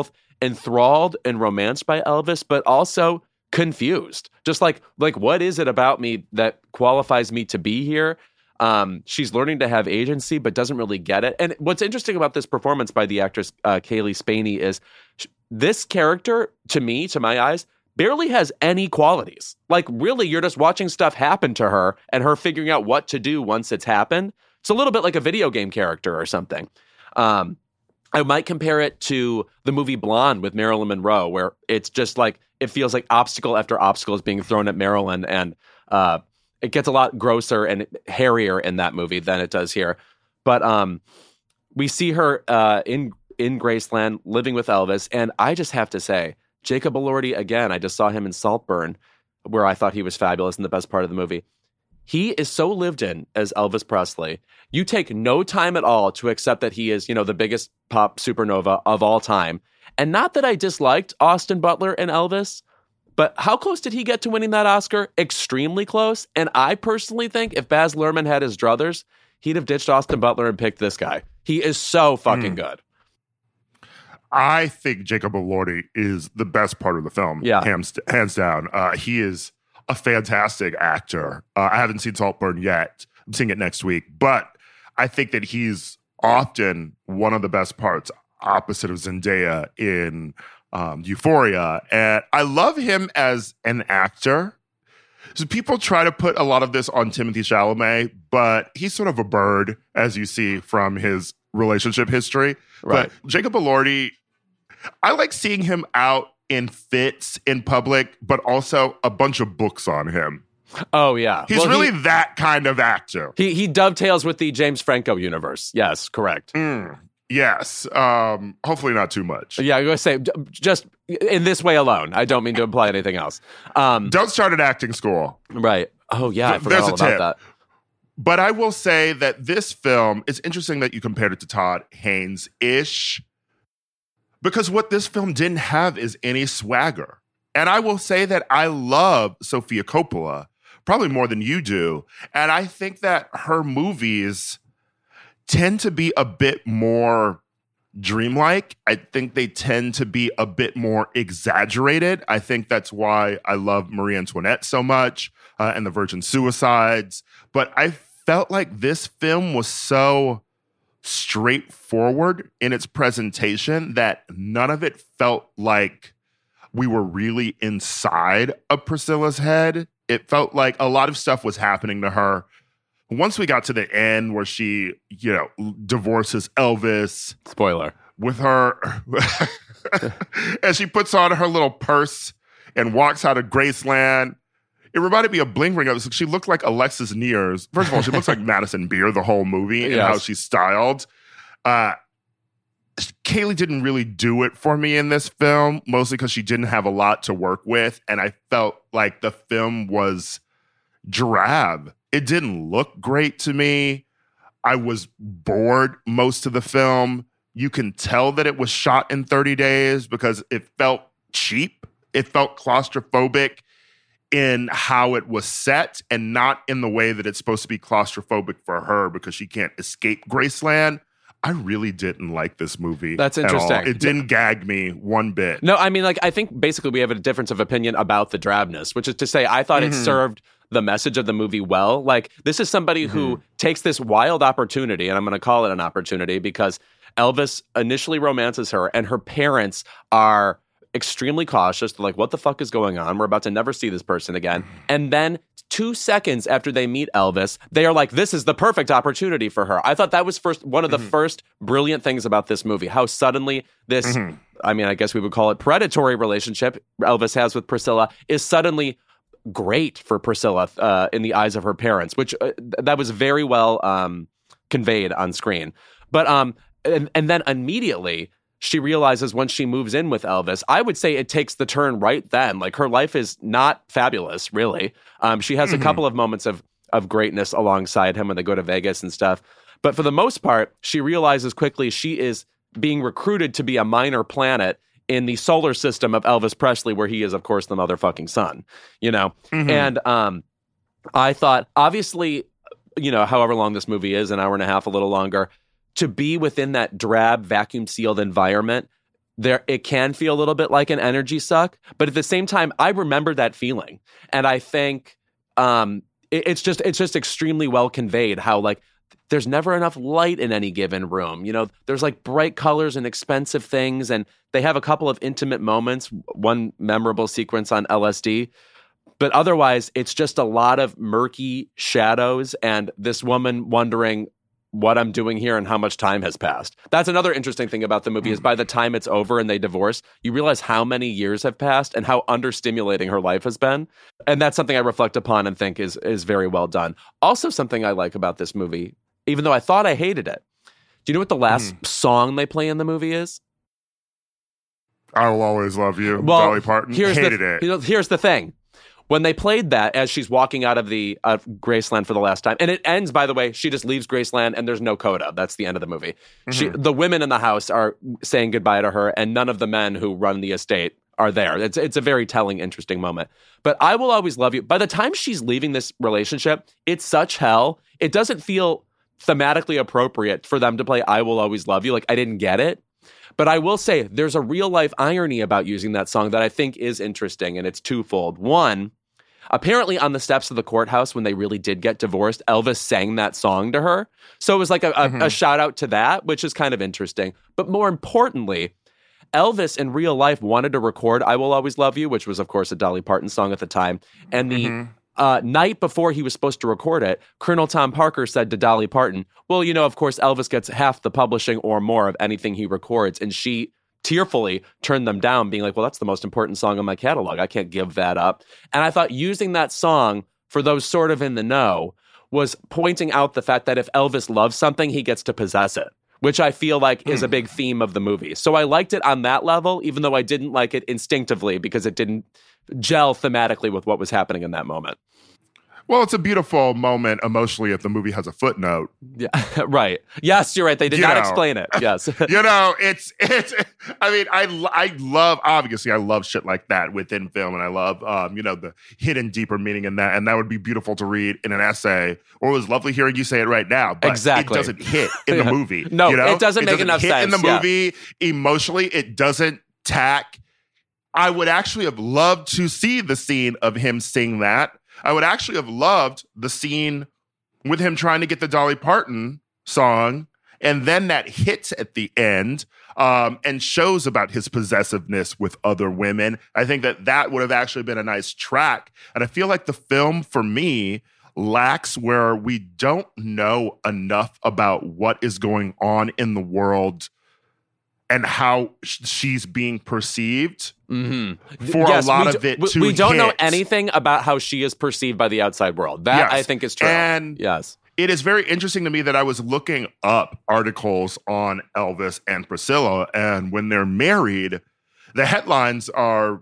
enthralled and romanced by Elvis, but also confused. Just like, like, what is it about me that qualifies me to be here? Um, she's learning to have agency, but doesn't really get it. And what's interesting about this performance by the actress uh, Kaylee Spaney is sh- this character, to me, to my eyes, barely has any qualities. Like, really, you're just watching stuff happen to her and her figuring out what to do once it's happened. It's a little bit like a video game character or something. Um, I might compare it to the movie Blonde with Marilyn Monroe, where it's just like, it feels like obstacle after obstacle is being thrown at Marilyn, and uh, it gets a lot grosser and hairier in that movie than it does here. But um, we see her uh, in in Graceland living with Elvis, and I just have to say, Jacob Elordi, again, I just saw him in Saltburn, where I thought he was fabulous in the best part of the movie. He is so lived in as Elvis Presley. You take no time at all to accept that he is, you know, the biggest pop supernova of all time. And not that I disliked Austin Butler and Elvis, but how close did he get to winning that Oscar? Extremely close. And I personally think if Baz Luhrmann had his druthers, he'd have ditched Austin Butler and picked this guy. He is so fucking mm. good. I think Jacob Elordi is the best part of the film. Yeah. Hands, hands down. Uh, he is a fantastic actor. Uh, I haven't seen Saltburn yet. I'm seeing it next week. But I think that he's often one of the best parts opposite of Zendaya in um, Euphoria. And I love him as an actor. So people try to put a lot of this on Timothée Chalamet, but he's sort of a bird, as you see from his relationship history. Right. But Jacob Elordi, I like seeing him out in fits in public, but also a bunch of books on him. Oh, yeah. He's well, really he, that kind of actor. He he dovetails with the James Franco universe. Yes, correct. Mm, yes. Um, hopefully not too much. Yeah, I was going to say, just in this way alone. I don't mean to imply anything else. Um, don't start at acting school. Right. Oh, yeah, I forgot There's all a about tip. that. But I will say that this film, it's interesting that you compared it to Todd Haynes-ish, because what this film didn't have is any swagger. And I will say that I love Sofia Coppola, probably more than you do. And I think that her movies tend to be a bit more dreamlike. I think they tend to be a bit more exaggerated. I think that's why I love Marie Antoinette so much uh, and the Virgin Suicides. But I felt like this film was so straightforward in its presentation that none of it felt like we were really inside of Priscilla's head. It felt like a lot of stuff was happening to her. Once we got to the end where she, you know, divorces Elvis. Spoiler. With her, and she puts on her little purse and walks out of Graceland. It reminded me of Bling Ring. She looked like Alexis Nears. First of all, she looks like Madison Beer the whole movie and yes. how she's styled. Uh, Kaylee didn't really do it for me in this film, mostly because she didn't have a lot to work with. And I felt like the film was drab. It didn't look great to me. I was bored most of the film. You can tell that it was shot in thirty days because it felt cheap. It felt claustrophobic in how it was set and not in the way that it's supposed to be claustrophobic for her because she can't escape Graceland. I really didn't like this movie. That's interesting. It didn't gag me one bit. No, I mean, like, I think basically we have a difference of opinion about the drabness, which is to say, I thought mm-hmm. it served the message of the movie well. Like, this is somebody mm-hmm. who takes this wild opportunity, and I'm going to call it an opportunity because Elvis initially romances her, and her parents are extremely cautious. They're like, what the fuck is going on? We're about to never see this person again. And then two seconds after they meet Elvis, they are like, this is the perfect opportunity for her. I thought that was first one of the mm-hmm. first brilliant things about this movie, how suddenly this, mm-hmm. I mean, I guess we would call it predatory relationship Elvis has with Priscilla is suddenly great for Priscilla uh, in the eyes of her parents, which uh, that was very well um, conveyed on screen. But, um, and, and then immediately, she realizes once she moves in with Elvis, I would say it takes the turn right then. Like, her life is not fabulous, really. Um, she has mm-hmm. a couple of moments of of greatness alongside him when they go to Vegas and stuff. But for the most part, she realizes quickly she is being recruited to be a minor planet in the solar system of Elvis Presley, where he is, of course, the motherfucking sun, you know? Mm-hmm. And um, I thought, obviously, you know, however long this movie is, an hour and a half, a little longer, to be within that drab, vacuum-sealed environment there it can feel a little bit like an energy suck. But at the same time, I remember that feeling. And I think um, it, it's just it's just extremely well conveyed how like there's never enough light in any given room. You know, there's like bright colors and expensive things. And they have a couple of intimate moments, one memorable sequence on L S D. But otherwise, it's just a lot of murky shadows and this woman wondering what I'm doing here and how much time has passed. That's another interesting thing about the movie is by the time it's over and they divorce, you realize how many years have passed and how understimulating her life has been. And that's something I reflect upon and think is is very well done. Also, something I like about this movie, even though I thought I hated it. Do you know what the last mm. song they play in the movie is? I Will Always Love You, well, Dolly Parton. Here's Hated the, it. You know, here's the thing. When they played that as she's walking out of the uh, Graceland for the last time, and it ends, by the way, she just leaves Graceland and there's no coda. That's the end of the movie. Mm-hmm. She, the women in the house are saying goodbye to her, and none of the men who run the estate are there. It's it's a very telling, interesting moment. But I Will Always Love You. By the time she's leaving this relationship, it's such hell. It doesn't feel thematically appropriate for them to play I Will Always Love You. Like, I didn't get it. But I will say there's a real life irony about using that song that I think is interesting, and it's twofold. One, apparently on the steps of the courthouse when they really did get divorced, Elvis sang that song to her. So it was like a, a, mm-hmm. a shout out to that, which is kind of interesting. But more importantly, Elvis in real life wanted to record I Will Always Love You, which was, of course, a Dolly Parton song at the time. And the mm-hmm. uh, night before he was supposed to record it, Colonel Tom Parker said to Dolly Parton, well, you know, of course, Elvis gets half the publishing or more of anything he records. And she tearfully turned them down, being like, well, that's the most important song on my catalog. I can't give that up. And I thought using that song for those sort of in the know was pointing out the fact that if Elvis loves something, he gets to possess it, which I feel like is a big theme of the movie. So I liked it on that level, even though I didn't like it instinctively because it didn't gel thematically with what was happening in that moment. Well, it's a beautiful moment emotionally if the movie has a footnote. Yeah, right. Yes, you're right. They did you not know, explain it. Yes. You know, it's, it's, I mean, I, I love, obviously, I love shit like that within film. And I love, um, you know, the hidden deeper meaning in that. And that would be beautiful to read in an essay. Or it was lovely hearing you say it right now. But exactly. It doesn't hit in the movie. No, you know? it doesn't it make doesn't enough hit sense. in the yeah. movie emotionally. It doesn't tack. I would actually have loved to see the scene of him sing that. I would actually have loved the scene with him trying to get the Dolly Parton song, and then that hits at the end um, and shows about his possessiveness with other women. I think that that would have actually been a nice track. And I feel like the film, for me, lacks where we don't know enough about what is going on in the world and how she's being perceived mm-hmm. for yes, a lot do, of it we, to We don't hit. know anything about how she is perceived by the outside world. That, yes. I think, is true. And yes. it is very interesting to me that I was looking up articles on Elvis and Priscilla, and when they're married, the headlines are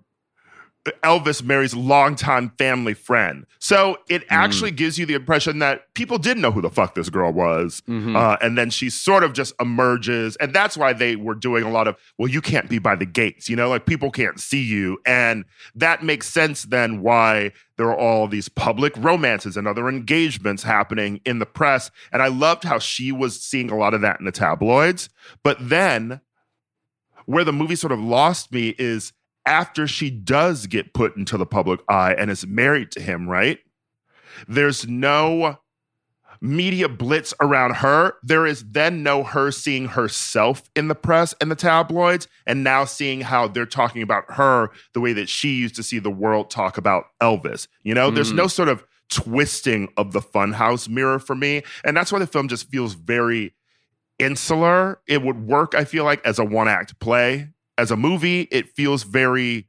Elvis marries longtime family friend. So it actually mm. gives you the impression that people did know who the fuck this girl was. Mm-hmm. Uh, and then she sort of just emerges. And that's why they were doing a lot of, well, you can't be by the gates, you know, like people can't see you. And that makes sense then why there are all these public romances and other engagements happening in the press. And I loved how she was seeing a lot of that in the tabloids. But then where the movie sort of lost me is after she does get put into the public eye and is married to him, right? There's no media blitz around her. There is then no her seeing herself in the press and the tabloids, and now seeing how they're talking about her the way that she used to see the world talk about Elvis. You know, mm. there's no sort of twisting of the funhouse mirror for me. And that's why the film just feels very insular. It would work, I feel like, as a one-act play. As a movie, it feels very,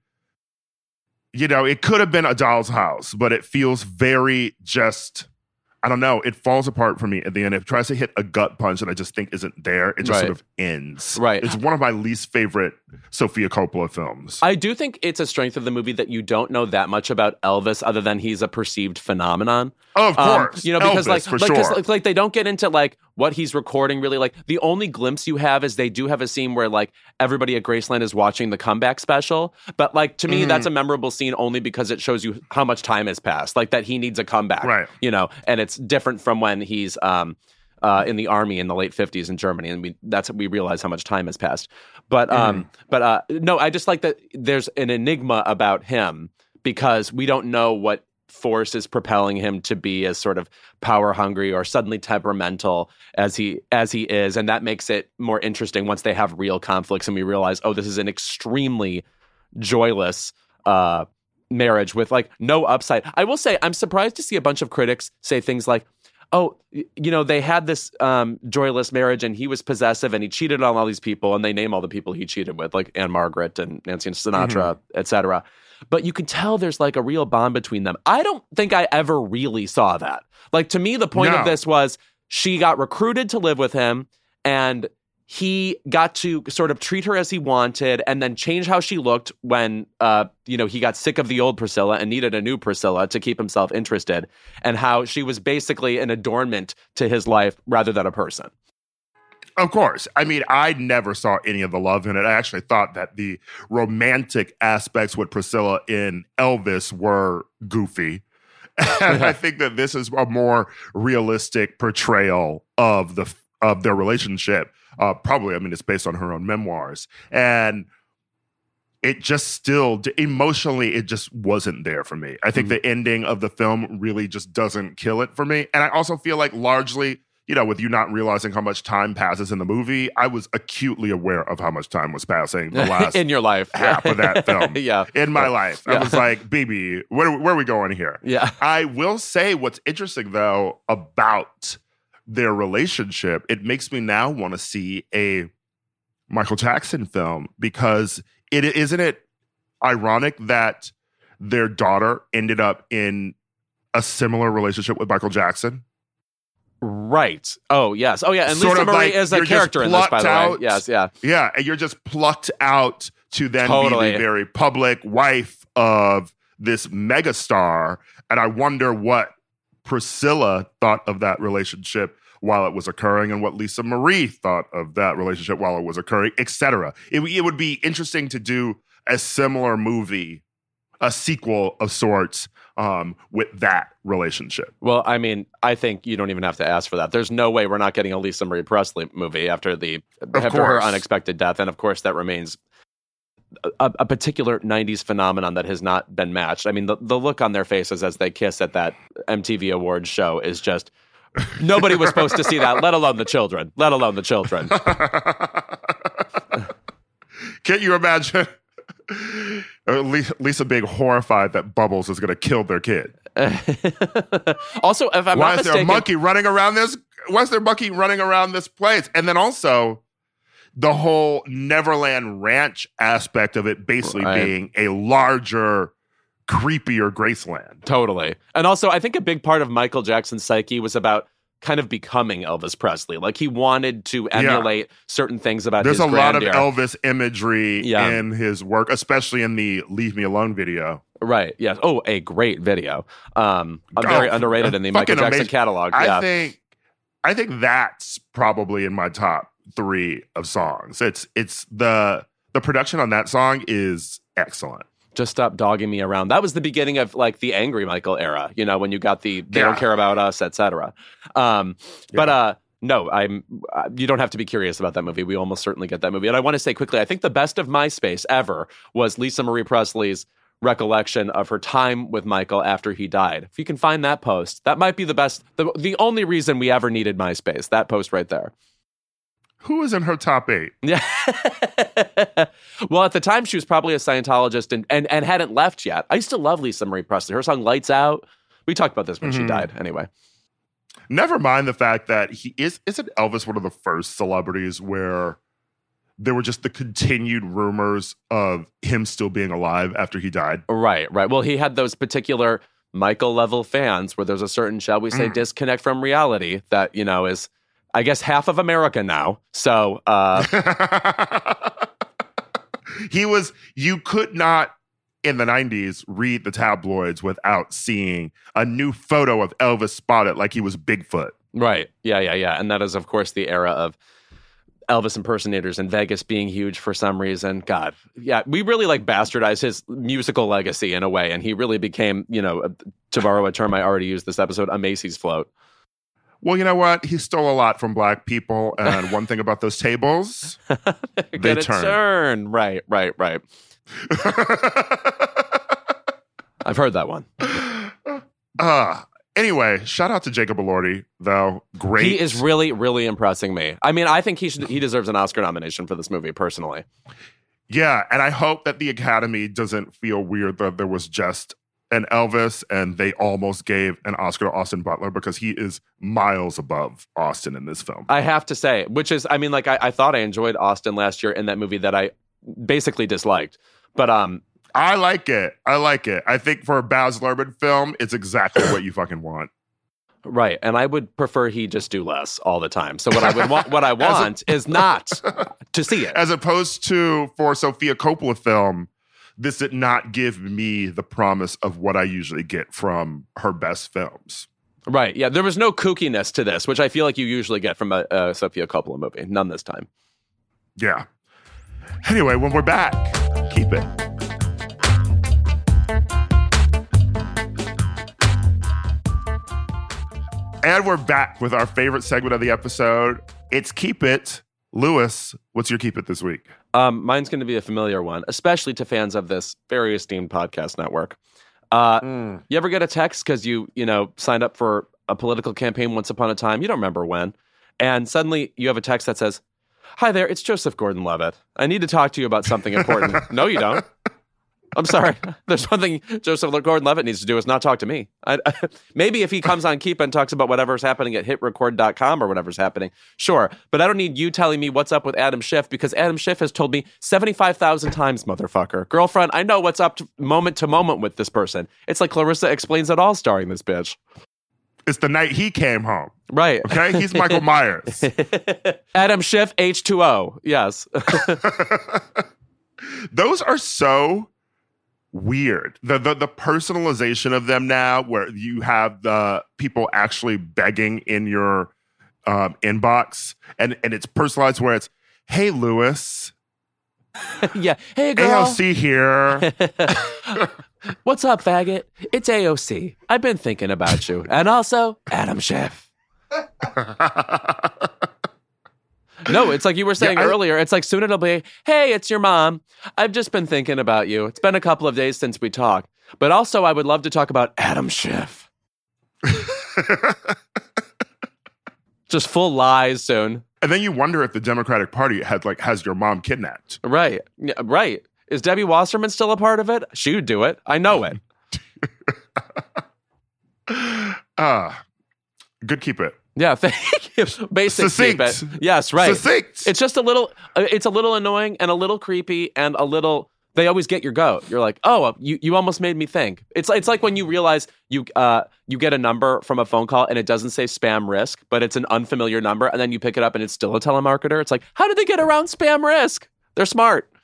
you know, it could have been A Doll's House, but it feels very just, I don't know, it falls apart for me at the end. It tries to hit a gut punch that I just think isn't there. It just right. sort of ends. Right. It's one of my least favorite Sofia Coppola films. I do think it's a strength of the movie that you don't know that much about Elvis other than he's a perceived phenomenon. Oh, of course. Um, you know, because Elvis, like, for like, sure. like, like they don't get into like what he's recording really. Like the only glimpse you have is they do have a scene where like everybody at Graceland is watching the comeback special. But like to me, mm-hmm. that's a memorable scene only because it shows you how much time has passed. Like that he needs a comeback, right? You know, and it's different from when he's um, uh, in the army in the late fifties in Germany, and we that's we realize how much time has passed. But um, mm-hmm. but uh, no, I just like that there's an enigma about him because we don't know what force is propelling him to be as sort of power hungry or suddenly temperamental as he as he is, and that makes it more interesting once they have real conflicts and we realize, oh, this is an extremely joyless uh, marriage with like no upside. I will say I'm surprised to see a bunch of critics say things like, oh, you know, they had this um, joyless marriage and he was possessive and he cheated on all these people, and they name all the people he cheated with, like Anne Margaret and Nancy Sinatra, mm-hmm. et cetera. But you can tell there's like a real bond between them. I don't think I ever really saw that. Like, to me, the point no. of this was she got recruited to live with him and he got to sort of treat her as he wanted and then change how she looked when, uh, you know, he got sick of the old Priscilla and needed a new Priscilla to keep himself interested, and how she was basically an adornment to his life rather than a person. Of course. I mean, I never saw any of the love in it. I actually thought that the romantic aspects with Priscilla in Elvis were goofy. And I think that this is a more realistic portrayal of the of their relationship. Uh, probably, I mean, it's based on her own memoirs. And it just still, emotionally, it just wasn't there for me. I think mm-hmm. the ending of the film really just doesn't kill it for me. And I also feel like largely, you know, with you not realizing how much time passes in the movie, I was acutely aware of how much time was passing the last in your life half of that film. yeah, in my yeah. life, yeah. I was like, B B, where where are we going here? Yeah, I will say what's interesting though about their relationship. It makes me now want to see a Michael Jackson film, because it isn't it ironic that their daughter ended up in a similar relationship with Michael Jackson. Right. Oh, yes. Oh, yeah. And sort Lisa Marie like is a character in this, by the out, way. Yes, yeah. Yeah, and you're just plucked out to then totally. be the very public wife of this megastar. And I wonder what Priscilla thought of that relationship while it was occurring, and what Lisa Marie thought of that relationship while it was occurring, et cetera. It, it would be interesting to do a similar movie, a sequel of sorts, um, with that relationship. Well, I mean, I think you don't even have to ask for that. There's no way we're not getting a Lisa Marie Presley movie after the of after course. her unexpected death, and of course that remains a, a particular nineties phenomenon that has not been matched. I mean, the, the look on their faces as they kiss at that M T V Awards show is just, nobody was supposed to see that, let alone the children, let alone the children. Can't you imagine Lisa being horrified that Bubbles is going to kill their kid? Also, if I'm why not is there mistaken, a monkey running around this? Why is there a monkey running around this place? And then also the whole Neverland Ranch aspect of it basically right. being a larger, creepier Graceland. Totally. And also, I think a big part of Michael Jackson's psyche was about kind of becoming Elvis Presley. Like, he wanted to emulate yeah. certain things about There's his grandeur. There's a lot of Elvis imagery yeah. in his work, especially in the Leave Me Alone video. Right. Yes. Oh, a great video. Um, I'm very oh, underrated in the Michael Jackson amazing. catalog. I yeah. think, I think that's probably in my top three of songs. It's it's the the production on that song is excellent. Just Stop Dogging Me Around. That was the beginning of like the Angry Michael era, you know, when you got the They yeah. Don't Care About Us, et cetera. Um, yeah. But uh, no, I'm. Uh, you don't have to be curious about that movie. We almost certainly get that movie. And I want to say quickly, I think the best of MySpace ever was Lisa Marie Presley's recollection of her time with Michael after he died. If you can find that post, that might be the best, the, the only reason we ever needed MySpace, that post right there. Who is in her top eight? Yeah. Well, at the time, she was probably a Scientologist and, and, and hadn't left yet. I used to love Lisa Marie Presley. Her song Lights Out. We talked about this when mm-hmm. she died anyway. Never mind the fact that he is, isn't Elvis one of the first celebrities where there were just the continued rumors of him still being alive after he died? Right, right. Well, he had those particular Michael level fans where there's a certain, shall we say, mm. disconnect from reality that, you know, is, I guess, half of America now. So, uh, he was, you could not in the nineties read the tabloids without seeing a new photo of Elvis spotted like he was Bigfoot. Right. Yeah, yeah, yeah. And that is, of course, the era of Elvis impersonators in Vegas being huge for some reason. God, yeah, we really like bastardized his musical legacy in a way. And he really became, you know, to borrow a term I already used this episode, a Macy's float. well, you know what? He stole a lot from black people. And one thing about those tables, they Get turn. a turn. Right, right, right. I've heard that one. Uh, anyway, shout out to Jacob Elordi, though. Great. He is really, really impressing me. I mean, I think he should. He deserves an Oscar nomination for this movie, personally. Yeah, and I hope that the Academy doesn't feel weird that there was just an Elvis and they almost gave an Oscar to Austin Butler because he is miles above Austin in this film. I have to say, which is, I mean, like, I, I thought I enjoyed Austin last year in that movie that I basically disliked. But, um... I like it. I like it. I think for a Baz Luhrmann film, it's exactly what you fucking want. Right, and I would prefer he just do less all the time. So what I would want, what I want a, is not to see it. As opposed to for a Sofia Coppola film, this did not give me the promise of what I usually get from her best films. Right, yeah, there was no kookiness to this, which I feel like you usually get from a, a Sofia Coppola movie. None this time. Yeah. Anyway, when we're back, keep it. And we're back with our favorite segment of the episode. It's Keep It. Lewis, what's your Keep It this week? Um, mine's going to be a familiar one, especially to fans of this very esteemed podcast network. Uh, mm. You ever get a text because you, you know, signed up for a political campaign once upon a time? You don't remember when. And suddenly you have a text that says, "Hi there, it's Joseph Gordon-Levitt. I need to talk to you about something important." No, you don't. I'm sorry. There's one thing Joseph Gordon-Levitt needs to do is not talk to me. I, I, maybe if he comes on Keep It and talks about whatever's happening at hit record dot com or whatever's happening, sure. But I don't need you telling me what's up with Adam Schiff because Adam Schiff has told me seventy-five thousand times, motherfucker. Girlfriend, I know what's up to moment to moment with this person. It's like Clarissa Explains It All starring this bitch. It's the night he came home. Right. Okay? He's Michael Myers. Adam Schiff, H two O. Yes. Those are so... weird. The, the the personalization of them now, where you have the people actually begging in your um, inbox, and, and it's personalized where it's, "Hey, Lewis." Yeah. "Hey, girl. A O C here." "What's up, faggot? It's A O C. I've been thinking about you. And also, Adam Schiff." No, it's like you were saying yeah, I, earlier. It's like soon it'll be, "Hey, it's your mom. I've just been thinking about you. It's been a couple of days since we talked. But also, I would love to talk about Adam Schiff." Just full lies soon. And then you wonder if the Democratic Party had like has your mom kidnapped. Right. Yeah, right. Is Debbie Wasserman still a part of it? She would do it. I know it. uh, good Keep It. Yeah, thank you. Basic Succinct. Keep It. Yes, right. Succinct. It's just a little, it's a little annoying and a little creepy and a little, they always get your goat. You're like, oh, you, you almost made me think. It's it's like when you realize you uh you get a number from a phone call and it doesn't say spam risk, but it's an unfamiliar number, and then you pick it up and it's still a telemarketer. It's like, how did they get around spam risk? They're smart.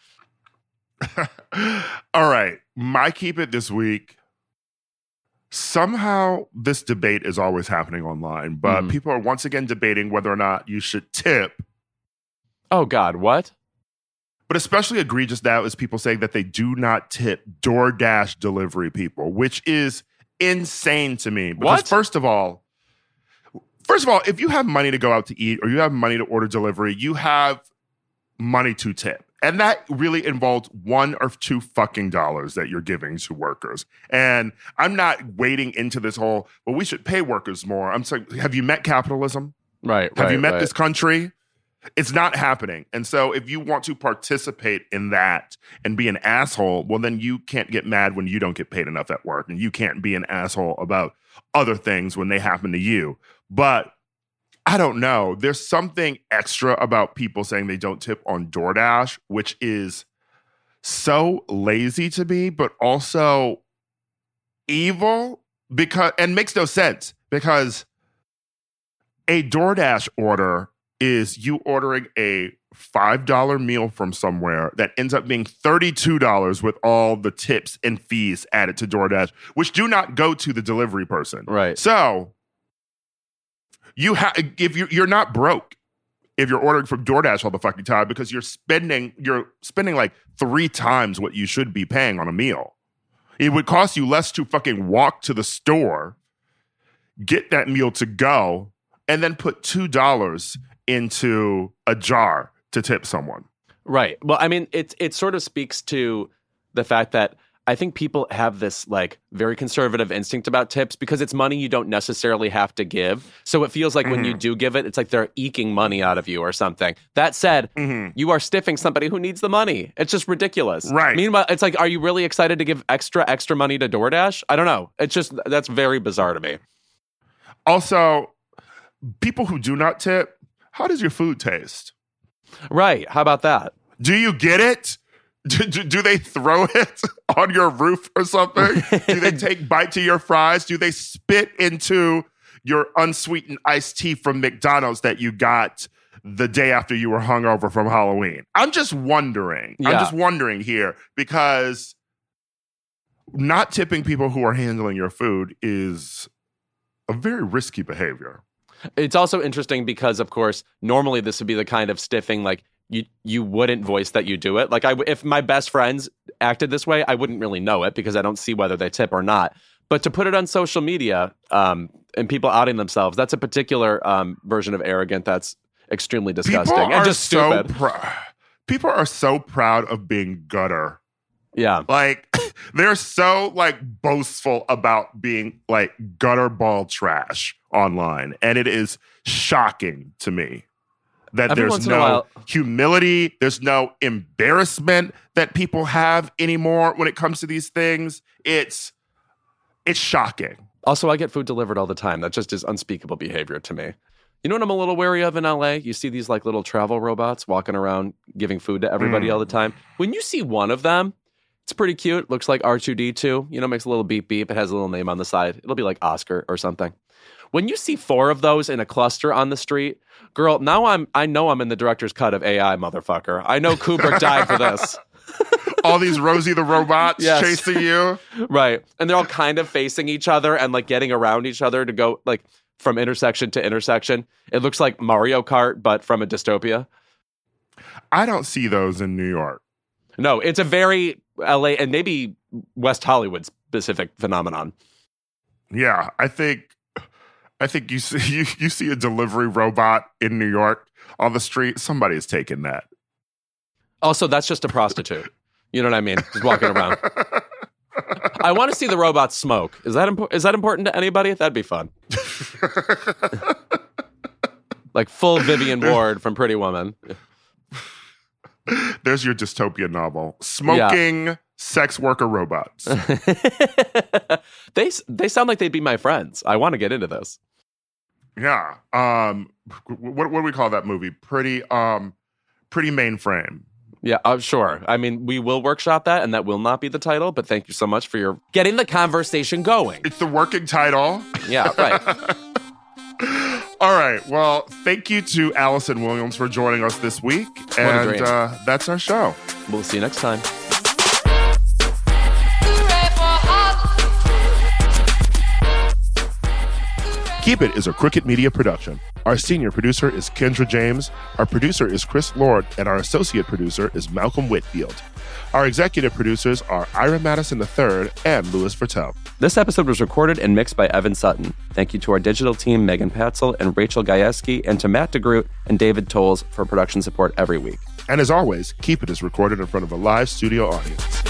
All right. My Keep It this week. Somehow this debate is always happening online, but mm. people are once again debating whether or not you should tip. Oh, God, what? But especially egregious now is people saying that they do not tip DoorDash delivery people, which is insane to me. Because what? First of all, first of all, if you have money to go out to eat or you have money to order delivery, you have money to tip. And that really involves one or two fucking dollars that you're giving to workers. And I'm not wading into this whole, well, we should pay workers more. I'm saying, have you met capitalism? Right. Have right, you met right. this country? It's not happening. And so if you want to participate in that and be an asshole, well, then you can't get mad when you don't get paid enough at work. And you can't be an asshole about other things when they happen to you. But I don't know. There's something extra about people saying they don't tip on DoorDash, which is so lazy to me, but also evil because and makes no sense because a DoorDash order is you ordering a five dollar meal from somewhere that ends up being thirty-two dollars with all the tips and fees added to DoorDash, which do not go to the delivery person. Right. So you have if you you're not broke if you're ordering from DoorDash all the fucking time because you're spending you're spending like three times what you should be paying on a meal. It would cost you less to fucking walk to the store, get that meal to go, and then put two dollars into a jar to tip someone. Right. Well, I mean, it, it sort of speaks to the fact that I think people have this like very conservative instinct about tips because it's money you don't necessarily have to give. So it feels like mm-hmm. when you do give it, it's like they're eking money out of you or something. That said, mm-hmm. you are stiffing somebody who needs the money. It's just ridiculous. Right. Meanwhile, it's like, are you really excited to give extra, extra money to DoorDash? I don't know. It's just, that's very bizarre to me. Also, people who do not tip, how does your food taste? Right. How about that? Do you get it? Do, do, do they throw it on your roof or something? Do they take bite to your fries? Do they spit into your unsweetened iced tea from McDonald's that you got the day after you were hungover from Halloween? I'm just wondering. Yeah. I'm just wondering here because not tipping people who are handling your food is a very risky behavior. It's also interesting because, of course, normally this would be the kind of stiffing like you you wouldn't voice that you do it. Like I, if my best friends acted this way, I wouldn't really know it because I don't see whether they tip or not. But to put it on social media um, and people outing themselves, that's a particular um, version of arrogant that's extremely disgusting people and just so stupid. Pr- people are so proud of being gutter. Yeah. Like they're so like boastful about being like gutter ball trash online. And it is shocking to me that Every there's no humility, there's no embarrassment that people have anymore when it comes to these things. It's it's shocking. Also, I get food delivered all the time. That just is unspeakable behavior to me. You know what I'm a little wary of in L A? You see these like little travel robots walking around giving food to everybody mm. all the time. When you see one of them, it's pretty cute. Looks like R two D two. You know, makes a little beep beep. It has a little name on the side. It'll be like Oscar or something. When you see four of those in a cluster on the street, girl, now I'm I know I'm in the director's cut of A I, motherfucker. I know Kubrick died for this. All these Rosie the robots yes. chasing you. Right. And they're all kind of facing each other and like getting around each other to go like from intersection to intersection. It looks like Mario Kart, but from a dystopia. I don't see those in New York. No, it's a very L A and maybe West Hollywood specific phenomenon. Yeah, I think I think you see you, you see a delivery robot in New York on the street, somebody is taking that. Also, that's just a prostitute. You know what I mean? Just walking around. I want to see the robots smoke. Is that impo- is that important to anybody? That'd be fun. Like full Vivian Ward from Pretty Woman. There's your dystopian novel. Smoking yeah. sex worker robots. they they sound like they'd be my friends. I want to get into this. Yeah. Um. What what do we call that movie? Pretty um. Pretty Mainframe. Yeah, uh, sure. I mean, we will workshop that, and that will not be the title, but thank you so much for your getting the conversation going. It's the working title. Yeah, right. All right. Well, thank you to Allison Williams for joining us this week. And uh, that's our show. We'll see you next time. Keep It is a Crooked Media production. Our senior producer is Kendra James, our producer is Chris Lord, and our associate producer is Malcolm Whitfield. Our executive producers are Ira Madison the third and Louis Vertel. This episode was recorded and mixed by Evan Sutton. Thank you to our digital team, Megan Patzel and Rachel Gajewski, and to Matt DeGroot and David Tolles for production support every week. And as always, Keep It is recorded in front of a live studio audience.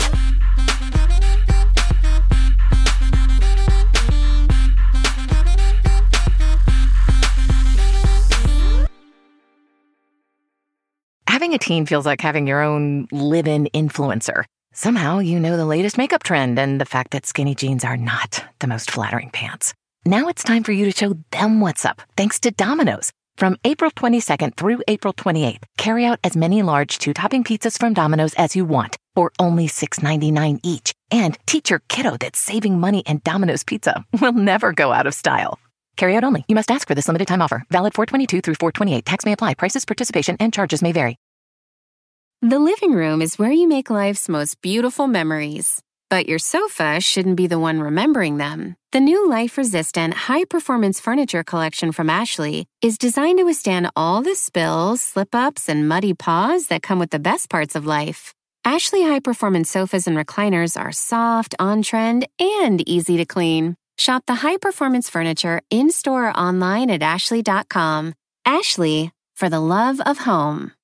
Having a teen feels like having your own live-in influencer. Somehow you know the latest makeup trend and the fact that skinny jeans are not the most flattering pants. Now it's time for you to show them what's up, thanks to Domino's. From April twenty-second through April twenty-eighth, carry out as many large two-topping pizzas from Domino's as you want for only six ninety-nine each. And teach your kiddo that saving money and Domino's Pizza will never go out of style. Carry out only. You must ask for this limited time offer. Valid four twenty-two through four twenty-eight. Tax may apply. Prices, participation, and charges may vary. The living room is where you make life's most beautiful memories. But your sofa shouldn't be the one remembering them. The new life-resistant, high-performance furniture collection from Ashley is designed to withstand all the spills, slip-ups, and muddy paws that come with the best parts of life. Ashley high-performance sofas and recliners are soft, on-trend, and easy to clean. Shop the high-performance furniture in-store or online at ashley dot com. Ashley, for the love of home.